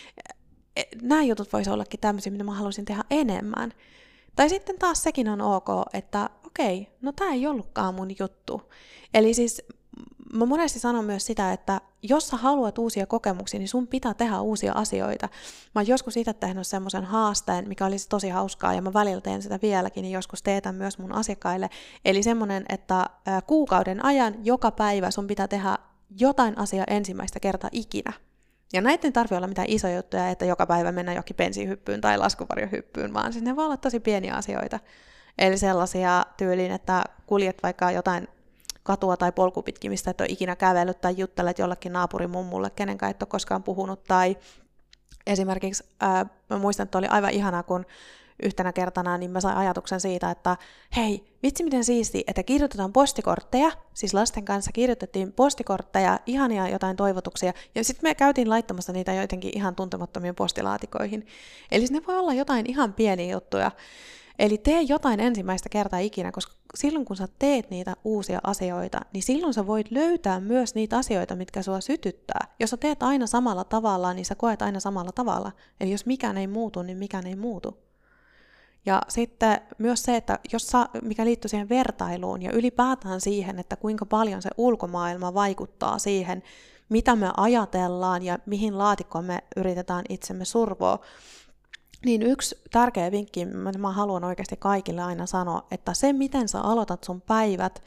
äh, nämä jutut voisi ollakin tämmöisiä, mitä mä haluaisin tehdä enemmän. Tai sitten taas sekin on ok, että okei, no tää ei ollutkaan mun juttu. Eli siis mä monesti sanon myös sitä, että jos sä haluat uusia kokemuksia, niin sun pitää tehdä uusia asioita. Mä oon joskus itse tehnyt semmoisen haasteen, mikä olisi tosi hauskaa, ja mä välillä teen sitä vieläkin, niin joskus teetän myös mun asiakkaille. Eli semmoinen, että kuukauden ajan joka päivä sun pitää tehdä jotain asiaa ensimmäistä kertaa ikinä. Ja näitä ei tarvitse olla mitään isoja juttuja, että joka päivä mennään johonkin bensiinhyppyyn tai laskuvarjohyppyyn, vaan siis ne voi olla tosi pieniä asioita. Eli sellaisia tyyliin, että kuljet vaikka jotain katua tai polkupitkin, mistä et ole ikinä kävellyt, tai juttelet jollekin naapurimummulle, kenenkään et ole koskaan puhunut, tai esimerkiksi, ää, mä muistan, että oli aivan ihanaa, kun yhtenä kertana niin mä sain ajatuksen siitä, että hei, vitsi miten siisti, että kirjoitetaan postikortteja, siis lasten kanssa kirjoitettiin postikortteja, ihania jotain toivotuksia, ja sitten me käytiin laittamassa niitä jotenkin ihan tuntemattomiin postilaatikoihin. Eli ne voi olla jotain ihan pieniä juttuja. Eli tee jotain ensimmäistä kertaa ikinä, koska silloin kun sä teet niitä uusia asioita, niin silloin sä voit löytää myös niitä asioita, mitkä sua sytyttää. Jos sä teet aina samalla tavalla, niin sä koet aina samalla tavalla. Eli jos mikään ei muutu, niin mikään ei muutu. Ja sitten myös se, että jos sä, mikä liittyy siihen vertailuun ja ylipäätään siihen, että kuinka paljon se ulkomaailma vaikuttaa siihen, mitä me ajatellaan ja mihin laatikkoon me yritetään itsemme survoa, niin yksi tärkeä vinkki, mä haluan oikeasti kaikille aina sanoa, että se miten sä aloitat sun päivät,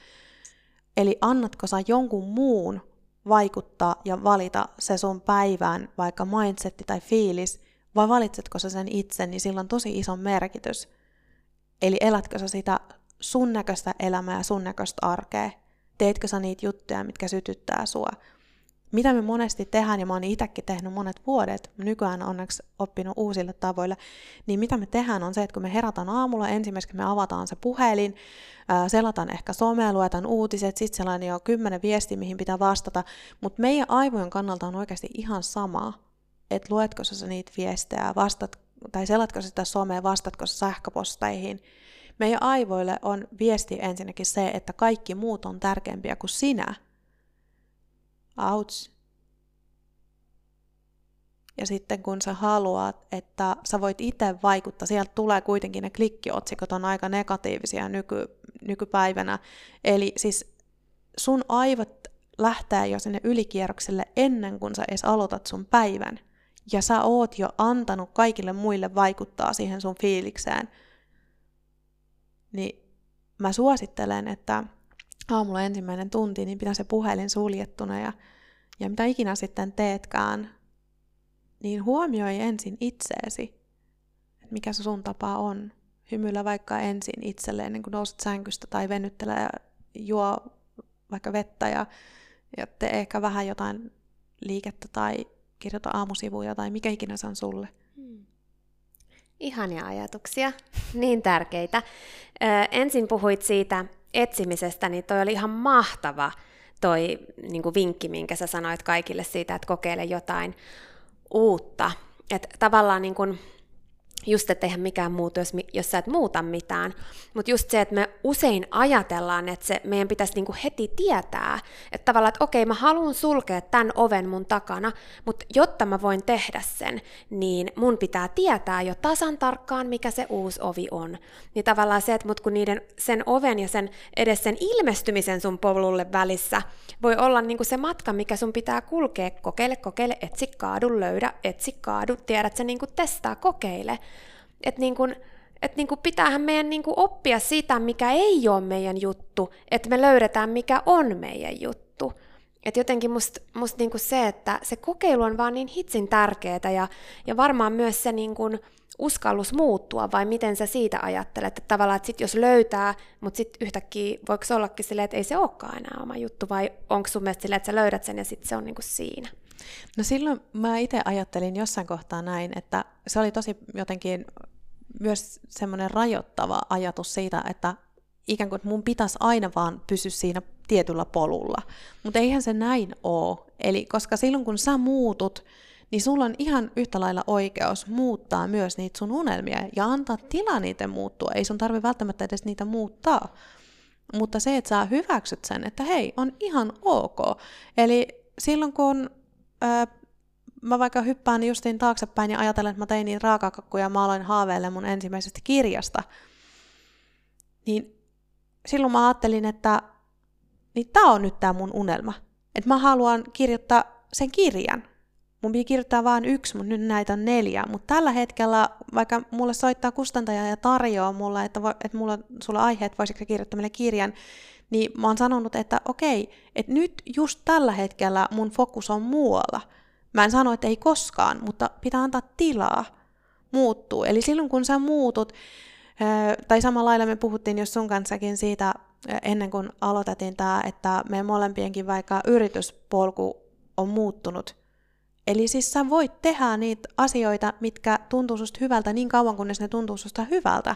eli annatko sä jonkun muun vaikuttaa ja valita se sun päivään, vaikka mindsetti tai fiilis, vai valitsetko sä sen itse, niin sillä on tosi iso merkitys. Eli elätkö sä sitä sun näköistä elämää ja sun näköistä arkea? Teetkö sä niitä juttuja, mitkä sytyttää sua? Mitä me monesti tehdään, ja mä oon itsekin tehnyt monet vuodet, nykyään onneksi oppinut uusille tavoille, niin mitä me tehdään on se, että kun me herätään aamulla, ensimmäiseksi me avataan se puhelin, ää, selataan ehkä somea, luetaan uutiset, sitten sellainen jo kymmenen viestiä, mihin pitää vastata, mutta meidän aivojen kannalta on oikeasti ihan sama, että luetko sä niitä viestejä, vastat, tai selatko sitä somea, vastatko sä sähköposteihin. Meidän aivoille on viesti ensinnäkin se, että kaikki muut on tärkeämpiä kuin sinä. Ouch. Ja sitten kun sä haluat, että sä voit itse vaikuttaa, sieltä tulee kuitenkin ne klikkiotsikot on aika negatiivisia nyky, nykypäivänä. Eli siis sun aivot lähtee jo sinne ylikierrokselle ennen kuin sä edes aloitat sun päivän. Ja sä oot jo antanut kaikille muille vaikuttaa siihen sun fiilikseen. Niin mä suosittelen, että aamulla ensimmäinen tunti, niin pitää se puhelin suljettuna ja, ja mitä ikinä sitten teetkään, niin huomioi ensin itseesi, että mikä se sun tapa on. Hymyillä vaikka ensin itselleen, ennen kuin nouset sängystä tai venyttele ja juo vaikka vettä ja ja tee ehkä vähän jotain liikettä tai kirjoita aamusivuja tai mikä ikinä se on sulle. Hmm. Ihania ajatuksia, niin tärkeitä. Ö, ensin puhuit siitä etsimisestä, niin toi oli ihan mahtava toi niin kuin vinkki, minkä sä sanoit kaikille siitä, että kokeile jotain uutta. Että tavallaan niin kuin just, että eihän mikään muutu, jos, jos sä et muuta mitään. Mutta just se, että me usein ajatellaan, että se, meidän pitäisi niinku heti tietää, että tavallaan, että okei, mä haluan sulkea tämän oven mun takana, mutta jotta mä voin tehdä sen, niin mun pitää tietää jo tasan tarkkaan, mikä se uusi ovi on. Niin tavallaan se, että mut kun niiden, sen oven ja sen, edes sen ilmestymisen sun polulle välissä voi olla niinku se matka, mikä sun pitää kulkea, kokeile, kokeile, etsi, kaadu, löydä, etsi, kaadu, tiedät sä, niinku testaa, kokeile. Että niinku, et niinku pitäähän meidän niinku oppia sitä, mikä ei ole meidän juttu, että me löydetään, mikä on meidän juttu. Että jotenkin musta must niinku se, että se kokeilu on vaan niin hitsin tärkeää ja, ja varmaan myös se niinku uskallus muuttua, vai miten sä siitä ajattelet, että tavallaan, että sit jos löytää, mutta sitten yhtäkkiä voiko se ollakin silleen, että ei se olekaan enää oma juttu, vai onko sun mielestä silleen, että sä löydät sen ja sitten se on niinku siinä? No silloin mä itse ajattelin jossain kohtaa näin, että se oli tosi jotenkin myös semmoinen rajoittava ajatus siitä, että ikään kuin mun pitäisi aina vaan pysyä siinä tietyllä polulla. Mutta eihän se näin ole. Eli koska silloin kun sä muutut, niin sulla on ihan yhtä lailla oikeus muuttaa myös niitä sun unelmia ja antaa tilaa niiden muuttua. Ei sun tarvitse välttämättä edes niitä muuttaa. Mutta se, että sä hyväksyt sen, että hei, on ihan ok. Eli silloin kun ää, mä vaikka hyppään justiin taaksepäin ja ajatellen, että mä tein niin raakakakkuja ja mä aloin haaveilla mun ensimmäisestä kirjasta, niin silloin mä ajattelin, että niin tää on nyt tää mun unelma. Että mä haluan kirjoittaa sen kirjan. Mun piti kirjoittaa vain yksi, mutta nyt näitä on neljä. Mutta tällä hetkellä, vaikka mulle soittaa kustantaja ja tarjoaa mulle, että, vo, että mulla on sulla aihe, että voisitko kirjoittaa meille kirjan, niin mä oon sanonut, että okei, että nyt just tällä hetkellä mun fokus on muualla. Mä en sano, että ei koskaan, mutta pitää antaa tilaa muuttuu. Eli silloin kun sä muutut, tai samalla lailla me puhuttiin jos sun kanssakin siitä ennen kuin aloitettiin tämä, että meidän molempienkin vaikka yrityspolku on muuttunut. Eli siis sä voit tehdä niitä asioita, mitkä tuntuu susta hyvältä niin kauan, kunnes ne tuntuu susta hyvältä.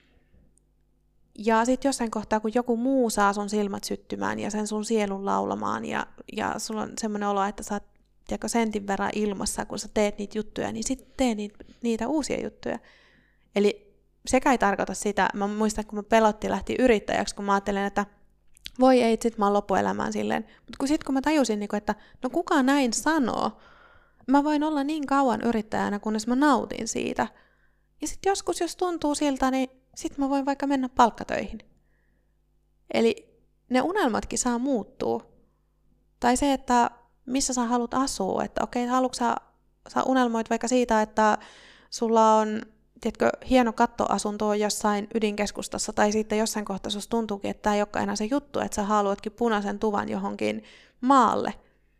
Ja sitten jossain kohtaa, kun joku muu saa sun silmät syttymään ja sen sun sielun laulamaan ja, ja sulla on semmoinen olo, että sä oot tiedätkö, sentin verran ilmassa, kun sä teet niitä juttuja, niin sitten tee niitä, niitä uusia juttuja. Eli sekä ei tarkoita sitä, mä muistan, kun mä pelotti lähti yrittäjäksi, kun mä ajattelin, että voi ei, sit mä oon loppuelämään silleen. Mutta sitten kun mä tajusin, että no kuka näin sanoo, mä voin olla niin kauan yrittäjänä, kunnes mä nautin siitä. Ja sitten joskus, jos tuntuu siltä, niin sitten mä voin vaikka mennä palkkatöihin. Eli ne unelmatkin saa muuttua. Tai se, että missä sä haluat asua. Että okei, haluatko sä, sä unelmoit vaikka siitä, että sulla on tiedätkö, hieno kattoasunto jossain ydinkeskustassa, tai sitten jossain kohtaa susta tuntuukin, että tämä ei olekaan enää se juttu, että sä haluatkin punaisen tuvan johonkin maalle.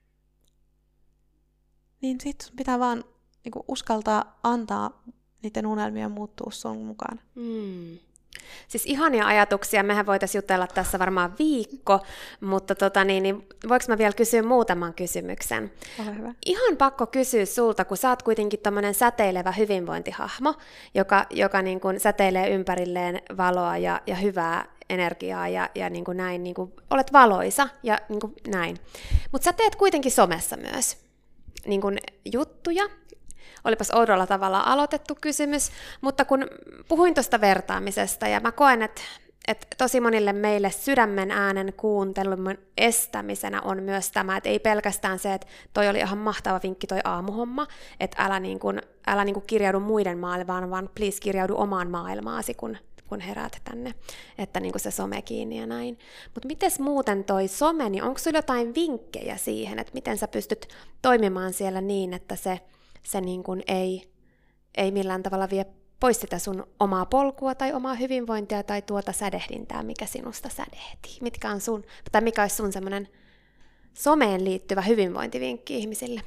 Niin sit sun pitää vaan niin kuin uskaltaa antaa niiden unelmia muuttua sun mukaan. Mm. Siis ihania ajatuksia, mehän voitaisiin jutella tässä varmaan viikko, mutta tota niin, niin voinko mä vielä kysyä muutaman kysymyksen? Ole hyvä. Ihan pakko kysyä sulta, kun sä oot kuitenkin tommonen säteilevä hyvinvointihahmo, joka, joka niin kuin säteilee ympärilleen valoa ja, ja hyvää energiaa ja, ja niin kuin näin, niin kuin olet valoisa ja niin kuin näin. Mutta sä teet kuitenkin somessa myös niin kuin juttuja. Olipas oudolla tavalla aloitettu kysymys, mutta kun puhuin tuosta vertaamisesta ja mä koen, että, että tosi monille meille sydämen äänen kuuntelun estämisenä on myös tämä, että ei pelkästään se, että toi oli ihan mahtava vinkki toi aamuhomma, että älä, niin kuin, älä niin kuin kirjaudu muiden maailmaan, vaan please kirjaudu omaan maailmaasi, kun, kun heräät tänne, että niin kuin se some kiinni ja näin. Mutta mites muuten toi some, niin onko sulla jotain vinkkejä siihen, että miten sä pystyt toimimaan siellä niin, että se se niin kuin ei, ei millään tavalla vie pois sitä sun omaa polkua tai omaa hyvinvointia tai tuota sädehdintää, mikä sinusta sädehtii. Mitkä on sun, tai mikä olisi sun semmoinen someen liittyvä hyvinvointivinkki ihmisille?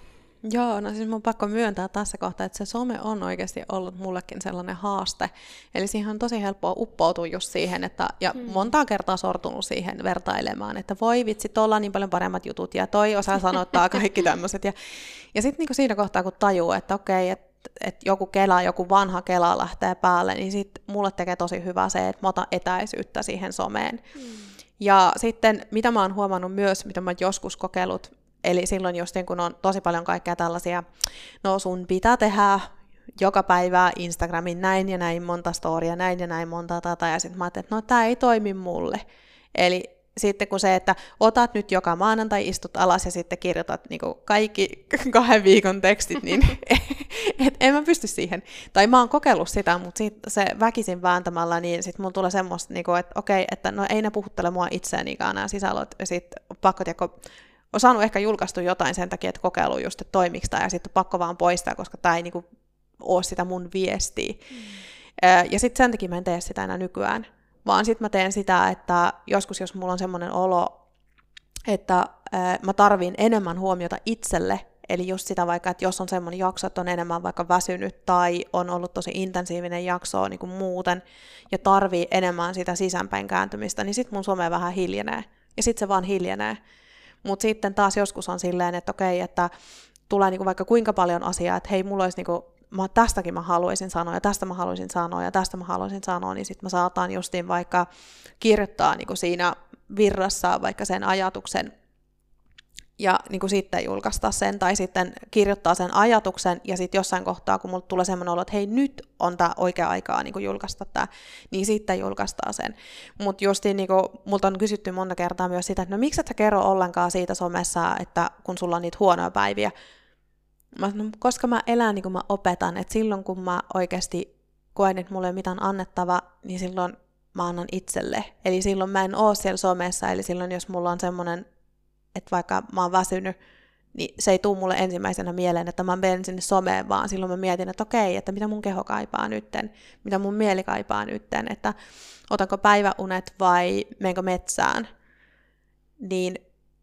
Joo, no siis mun pakko myöntää tässä kohtaa, että se some on oikeasti ollut mullekin sellainen haaste. Eli siihen on tosi helppoa uppoutua just siihen, että, ja hmm. monta kertaa sortunut siihen vertailemaan, että voi vitsi, tuolla on niin paljon paremmat jutut, ja toi osaa sanottaa kaikki tämmöiset. Ja, ja sitten niinku siinä kohtaa, kun tajuu, että okei, että että joku kela, joku vanha kela lähtee päälle, niin sitten mulle tekee tosi hyvä se, että mä otan etäisyyttä siihen someen. Hmm. Ja sitten, mitä mä oon huomannut myös, mitä mä oon joskus kokeillut, eli silloin just kun on tosi paljon kaikkea tällaisia, no sun pitää tehdä joka päivä Instagramin näin ja näin monta storia, näin ja näin monta tätä, ja sitten mä ajattelin, että no tää ei toimi mulle. Eli sitten kun se, että otat nyt joka maanantai, istut alas ja sitten kirjoitat niin kuin kaikki kahden viikon tekstit, niin et en mä pysty siihen. Tai mä oon kokeillut sitä, mutta sit se väkisin vääntämällä, niin sitten mulla tulee semmoista, niin kuin, että okei, että no ei ne puhuttele mua itseänikään nämä sisällöt, ja sitten pakko tiedä, on saanut ehkä julkaistu jotain sen takia, että kokeilu just, että toimiks tää, ja sitten on pakko vaan poistaa, koska tää ei niin kuin ole sitä mun viestiä. Mm. Ja sitten sen takia mä en tee sitä enää nykyään. Vaan sitten mä teen sitä, että joskus jos mulla on semmoinen olo, että ää, mä tarviin enemmän huomiota itselle, eli just sitä vaikka, että jos on semmoinen jakso, että on enemmän vaikka väsynyt tai on ollut tosi intensiivinen jakso niin kuin muuten ja tarvii enemmän sitä sisäänpäin kääntymistä, niin sitten mun some vähän hiljenee. Ja sitten se vaan hiljenee. Mutta sitten taas joskus on silleen, että okei, että tulee niinku vaikka kuinka paljon asiaa, että hei, mulla olisi niinku, mä, tästäkin mä haluaisin sanoa, ja tästä mä haluaisin sanoa, ja tästä mä haluaisin sanoa, niin sitten mä saatan justiin vaikka kirjoittaa niinku siinä virrassa vaikka sen ajatuksen, ja niinku sitten julkaista sen, tai sitten kirjoittaa sen ajatuksen, ja sitten jossain kohtaa, kun mulle tulee semmoinen olo, että hei, nyt on tämä oikea aikaa niinku julkaista tämä, niin sitten julkaistaan sen. Mutta justiin niinku, multa on kysytty monta kertaa myös sitä, että no miksi et sä kerro ollenkaan siitä somessa, että kun sulla on niitä huonoja päiviä. Mä sanon, koska mä elän niin kuin mä opetan, että silloin kun mä oikeasti koen, että mulla ei ole mitään annettava, niin silloin mä annan itselle. Eli silloin mä en oo siellä somessa, eli silloin jos mulla on semmoinen, että vaikka mä oon väsynyt, niin se ei tule mulle ensimmäisenä mieleen, että mä menen sinne someen, vaan silloin mä mietin, että okei, että mitä mun keho kaipaa nytten, mitä mun mieli kaipaa nytten, että otanko päiväunet vai menenkö metsään. Niin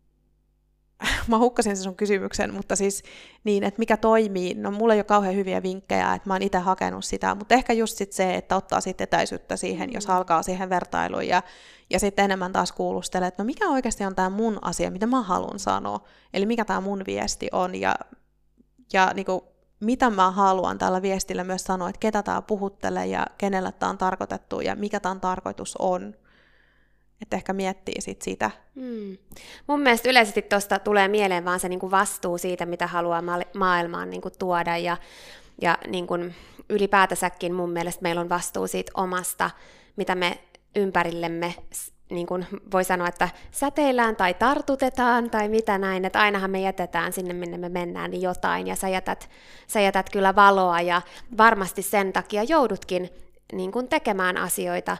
mä hukkasin sen sun kysymyksen, mutta siis niin, että mikä toimii, no mulla ei ole kauhean hyviä vinkkejä, että mä oon itse hakenut sitä, mutta ehkä just sit se, että ottaa sitten etäisyyttä siihen, jos alkaa siihen vertailuun ja, ja sitten enemmän taas kuulustelee, että no mikä oikeasti on tämä mun asia, mitä mä haluan sanoa, eli mikä tämä mun viesti on ja, ja niinku, mitä mä haluan tällä viestillä myös sanoa, että ketä tämä puhuttelee ja kenellä tämä on tarkoitettu ja mikä tämän tarkoitus on. Että ehkä miettii sit sitä. Mm. Mun mielestä yleisesti tuosta tulee mieleen vaan se niinku vastuu siitä, mitä haluaa ma- maailmaan niinku tuoda. Ja, ja niinku ylipäätänsäkin mun mielestä meillä on vastuu siitä omasta, mitä me ympärillemme, niin kuin voi sanoa, että säteillään tai tartutetaan tai mitä näin. Että ainahan me jätetään sinne, minne me mennään, niin jotain. Ja sä jätät, sä jätät kyllä valoa ja varmasti sen takia joudutkin niin kuin tekemään asioita,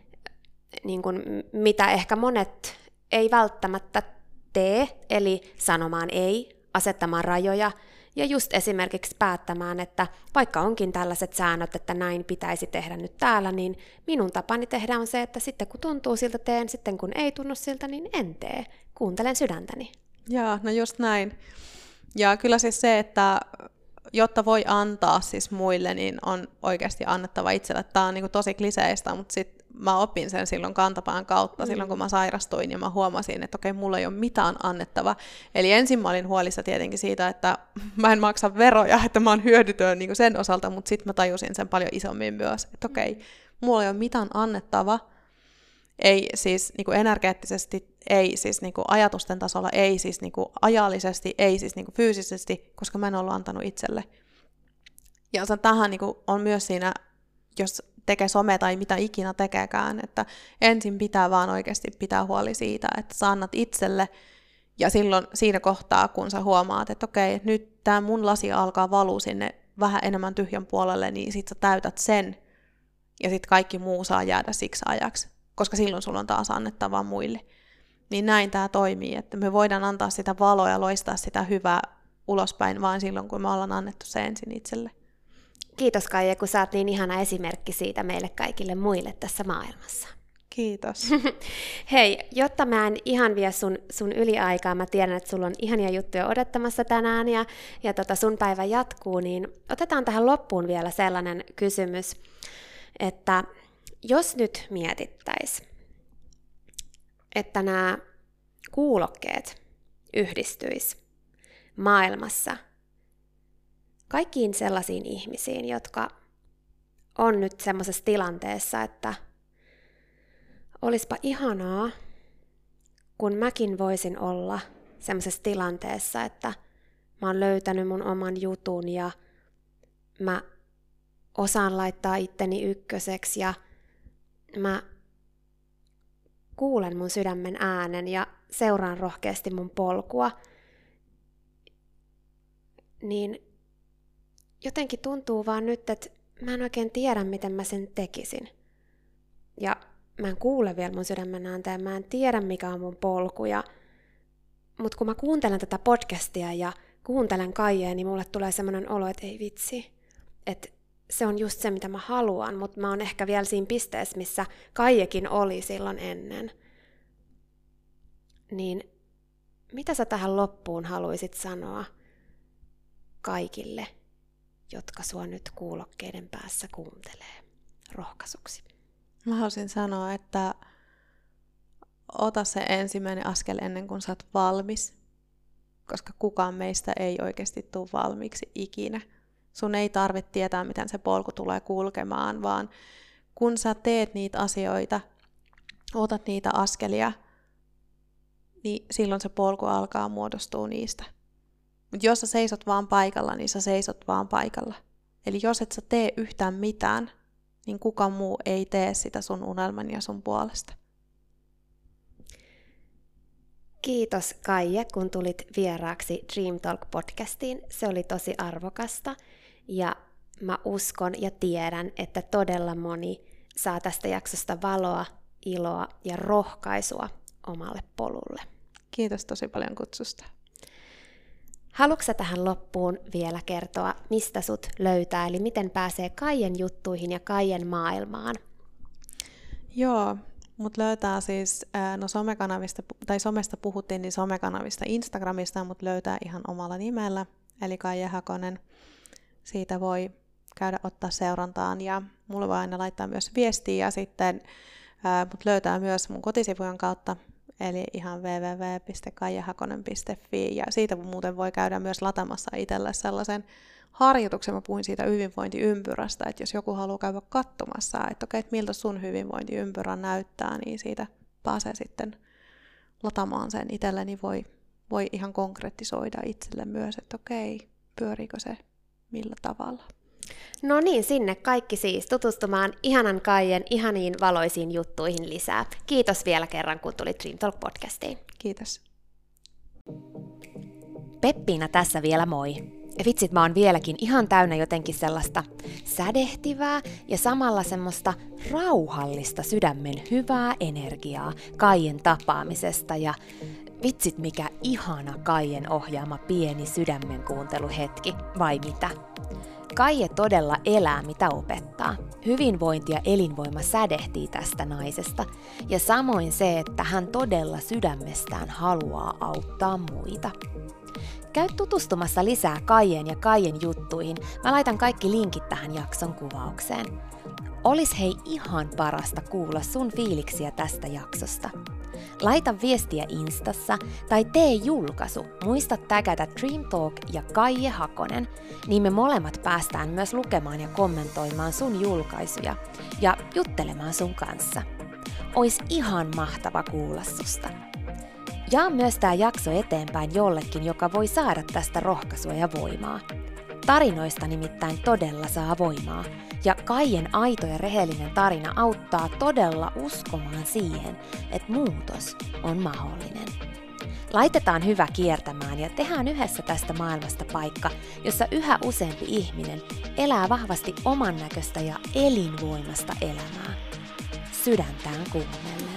niin kuin, mitä ehkä monet ei välttämättä tee, eli sanomaan ei, asettamaan rajoja ja just esimerkiksi päättämään, että vaikka onkin tällaiset säännöt, että näin pitäisi tehdä nyt täällä, niin minun tapani tehdä on se, että sitten kun tuntuu siltä teen, sitten kun ei tunnu siltä, niin en tee. Kuuntelen sydäntäni. Joo, no just näin. Ja kyllä siis se, että jotta voi antaa siis muille, niin on oikeasti annettava itselle. Tämä on niin kuin tosi kliseistä, mutta sitten mä opin sen silloin kantapään kautta, mm. silloin kun mä sairastuin, ja mä huomasin, että okei, mulla ei ole mitään annettava. Eli ensin mä olin huolissa tietenkin siitä, että mä en maksa veroja, että mä oon hyödytön niin kuin sen osalta, mutta sitten mä tajusin sen paljon isommin myös, että okei, mulla ei ole mitään annettava, ei siis niin kuin energeettisesti, ei siis niin kuin ajatusten tasolla, ei siis niin kuin ajallisesti, ei siis niin kuin fyysisesti, koska mä en ollut antanut itselle. Ja tähän niin kuin on myös siinä, jos tekee some tai mitä ikinä tekeekään, että ensin pitää vaan oikeasti pitää huoli siitä, että sä annat itselle, ja silloin siinä kohtaa, kun sä huomaat, että okei, nyt tää mun lasi alkaa valua sinne vähän enemmän tyhjän puolelle, niin sit sä täytät sen, ja sit kaikki muu saa jäädä siksi ajaksi, koska silloin sulla on taas annettavaa muille. Niin näin tää toimii, että me voidaan antaa sitä valoa ja loistaa sitä hyvää ulospäin vain silloin, kun me ollaan annettu se ensin itselle. Kiitos Kaija, kun sä oot niin ihana esimerkki siitä meille kaikille muille tässä maailmassa. Kiitos. Hei, jotta mä en ihan vie sun, sun yliaikaa, mä tiedän, että sulla on ihania juttuja odottamassa tänään ja, ja tota sun päivä jatkuu, niin otetaan tähän loppuun vielä sellainen kysymys, että jos nyt mietittäis, että nämä kuulokkeet yhdistyis maailmassa kaikkiin sellaisiin ihmisiin, jotka on nyt semmoisessa tilanteessa, että olispa ihanaa, kun mäkin voisin olla semmoisessa tilanteessa, että mä oon löytänyt mun oman jutun ja mä osaan laittaa itteni ykköseksi ja mä kuulen mun sydämen äänen ja seuraan rohkeasti mun polkua, niin jotenkin tuntuu vaan nyt, että mä en oikein tiedä, miten mä sen tekisin. Ja mä en kuule vielä mun sydämen ääntä ja mä en tiedä, mikä on mun polku. Ja... Mutta kun mä kuuntelen tätä podcastia ja kuuntelen Kaijea, niin mulle tulee semmoinen olo, että ei vitsi. Että se on just se, mitä mä haluan, mutta mä oon ehkä vielä siinä pisteessä, missä Kaijekin oli silloin ennen. Niin mitä sä tähän loppuun haluaisit sanoa kaikille, jotka sua nyt kuulokkeiden päässä kuuntelee rohkaisuksi? Mä haluaisin sanoa, että ota se ensimmäinen askel ennen kuin sä oot valmis, koska kukaan meistä ei oikeasti tule valmiiksi ikinä. Sun ei tarvitse tietää, miten se polku tulee kulkemaan, vaan kun sä teet niitä asioita, otat niitä askelia, niin silloin se polku alkaa muodostua niistä. Mutta jos sä seisot vaan paikalla, niin sä seisot vaan paikalla. Eli jos et sä tee yhtään mitään, niin kukaan muu ei tee sitä sun unelman ja sun puolesta. Kiitos Kaije, kun tulit vieraaksi Dream Talk-podcastiin. Se oli tosi arvokasta ja mä uskon ja tiedän, että todella moni saa tästä jaksosta valoa, iloa ja rohkaisua omalle polulle. Kiitos tosi paljon kutsusta. Haluatko sä tähän loppuun vielä kertoa, mistä sut löytää, eli miten pääsee Kaijen juttuihin ja Kaijen maailmaan? Joo, mut löytää siis, no somekanavista, tai somesta puhuttiin, niin somekanavista Instagramista, mut löytää ihan omalla nimellä, eli Kaije Hakonen. Siitä voi käydä ottaa seurantaan, ja mulle voi aina laittaa myös viestiä, ja sitten mut löytää myös mun kotisivujen kautta, eli ihan double-u double-u double-u piste kaijehakonen piste fi, ja siitä muuten voi käydä myös lataamassa itselle sellaisen harjoituksen. Mä puhuin siitä hyvinvointiympyrästä, että jos joku haluaa käydä katsomassa, että okei, että miltä sun hyvinvointiympyrä näyttää, niin siitä pääsee sitten lataamaan sen itselle, niin voi, voi ihan konkretisoida itselle myös, että okei, pyöriikö se millä tavalla. No niin, sinne kaikki siis tutustumaan ihanan Kaijen ihaniin valoisiin juttuihin lisää. Kiitos vielä kerran, kun tulit Dream Talk-podcastiin. Kiitos. Peppiina tässä vielä moi. Vitsit, mä oon vieläkin ihan täynnä jotenkin sellaista sädehtivää ja samalla semmoista rauhallista sydämen hyvää energiaa Kaijen tapaamisesta ja vitsit mikä ihana Kaijen ohjaama pieni sydämen kuunteluhetki, vai mitä? Kaije todella elää mitä opettaa. Hyvinvointi ja elinvoima sädehtii tästä naisesta ja samoin se, että hän todella sydämestään haluaa auttaa muita. Käy tutustumassa lisää Kaijen ja Kaijen juttuihin. Mä laitan kaikki linkit tähän jakson kuvaukseen. Olis hei ihan parasta kuulla sun fiiliksiä tästä jaksosta. Laita viestiä Instassa tai tee julkaisu. Muista tägätä Dream Talk ja Kaije Hakonen, niin me molemmat päästään myös lukemaan ja kommentoimaan sun julkaisuja ja juttelemaan sun kanssa. Ois ihan mahtava kuulla susta. Jaa myös tää jakso eteenpäin jollekin, joka voi saada tästä rohkaisua ja voimaa. Tarinoista nimittäin todella saa voimaa, ja Kaijen aito ja rehellinen tarina auttaa todella uskomaan siihen, että muutos on mahdollinen. Laitetaan hyvä kiertämään ja tehdään yhdessä tästä maailmasta paikka, jossa yhä useampi ihminen elää vahvasti oman näköistä ja elinvoimasta elämää. Sydäntään kuunnellen.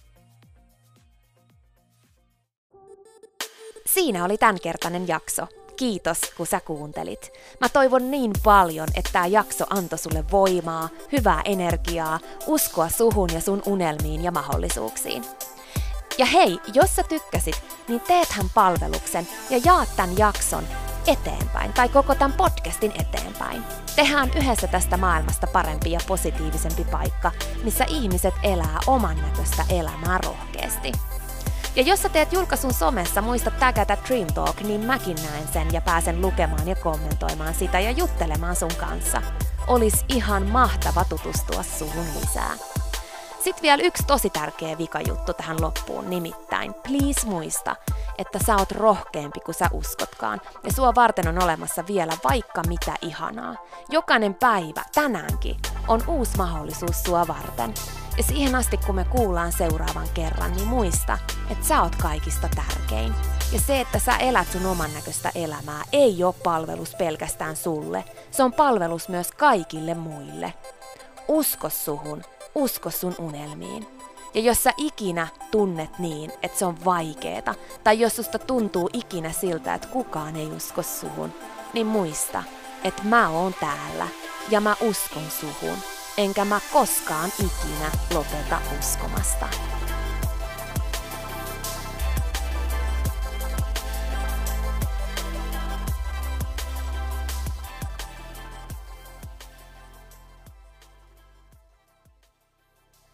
Siinä oli tämänkertainen jakso. kiitos kun sä kuuntelit. Mä toivon niin paljon, että tää jakso antoi sulle voimaa, hyvää energiaa, uskoa suhun ja sun unelmiin ja mahdollisuuksiin. Ja hei, jos sä tykkäsit, niin teethän palveluksen ja jaat tän jakson eteenpäin tai koko tämän podcastin eteenpäin. Tehdään yhdessä tästä maailmasta parempi ja positiivisempi paikka, missä ihmiset elää oman näköistä elämää rohkeasti. Ja jos sä teet julkaisun somessa, muista tägätä Dream Talk, niin mäkin näen sen ja pääsen lukemaan ja kommentoimaan sitä ja juttelemaan sun kanssa. Olis ihan mahtava tutustua suhun lisää. Sitten vielä yksi tosi tärkeä vikajuttu tähän loppuun, nimittäin please muista, että sä oot rohkeampi kuin sä uskotkaan, ja sua varten on olemassa vielä vaikka mitä ihanaa. Jokainen päivä, tänäänkin, on uusi mahdollisuus sua varten. Ja siihen asti, kun me kuullaan seuraavan kerran, niin muista, että sä oot kaikista tärkein. Ja se, että sä elät sun oman näköistä elämää, ei ole palvelus pelkästään sulle. Se on palvelus myös kaikille muille. Usko suhun. Usko sun unelmiin. Ja jos sä ikinä tunnet niin, että se on vaikeeta, tai jos susta tuntuu ikinä siltä, että kukaan ei usko suhun, niin muista, että mä oon täällä ja mä uskon suhun, enkä mä koskaan ikinä lopeta uskomasta.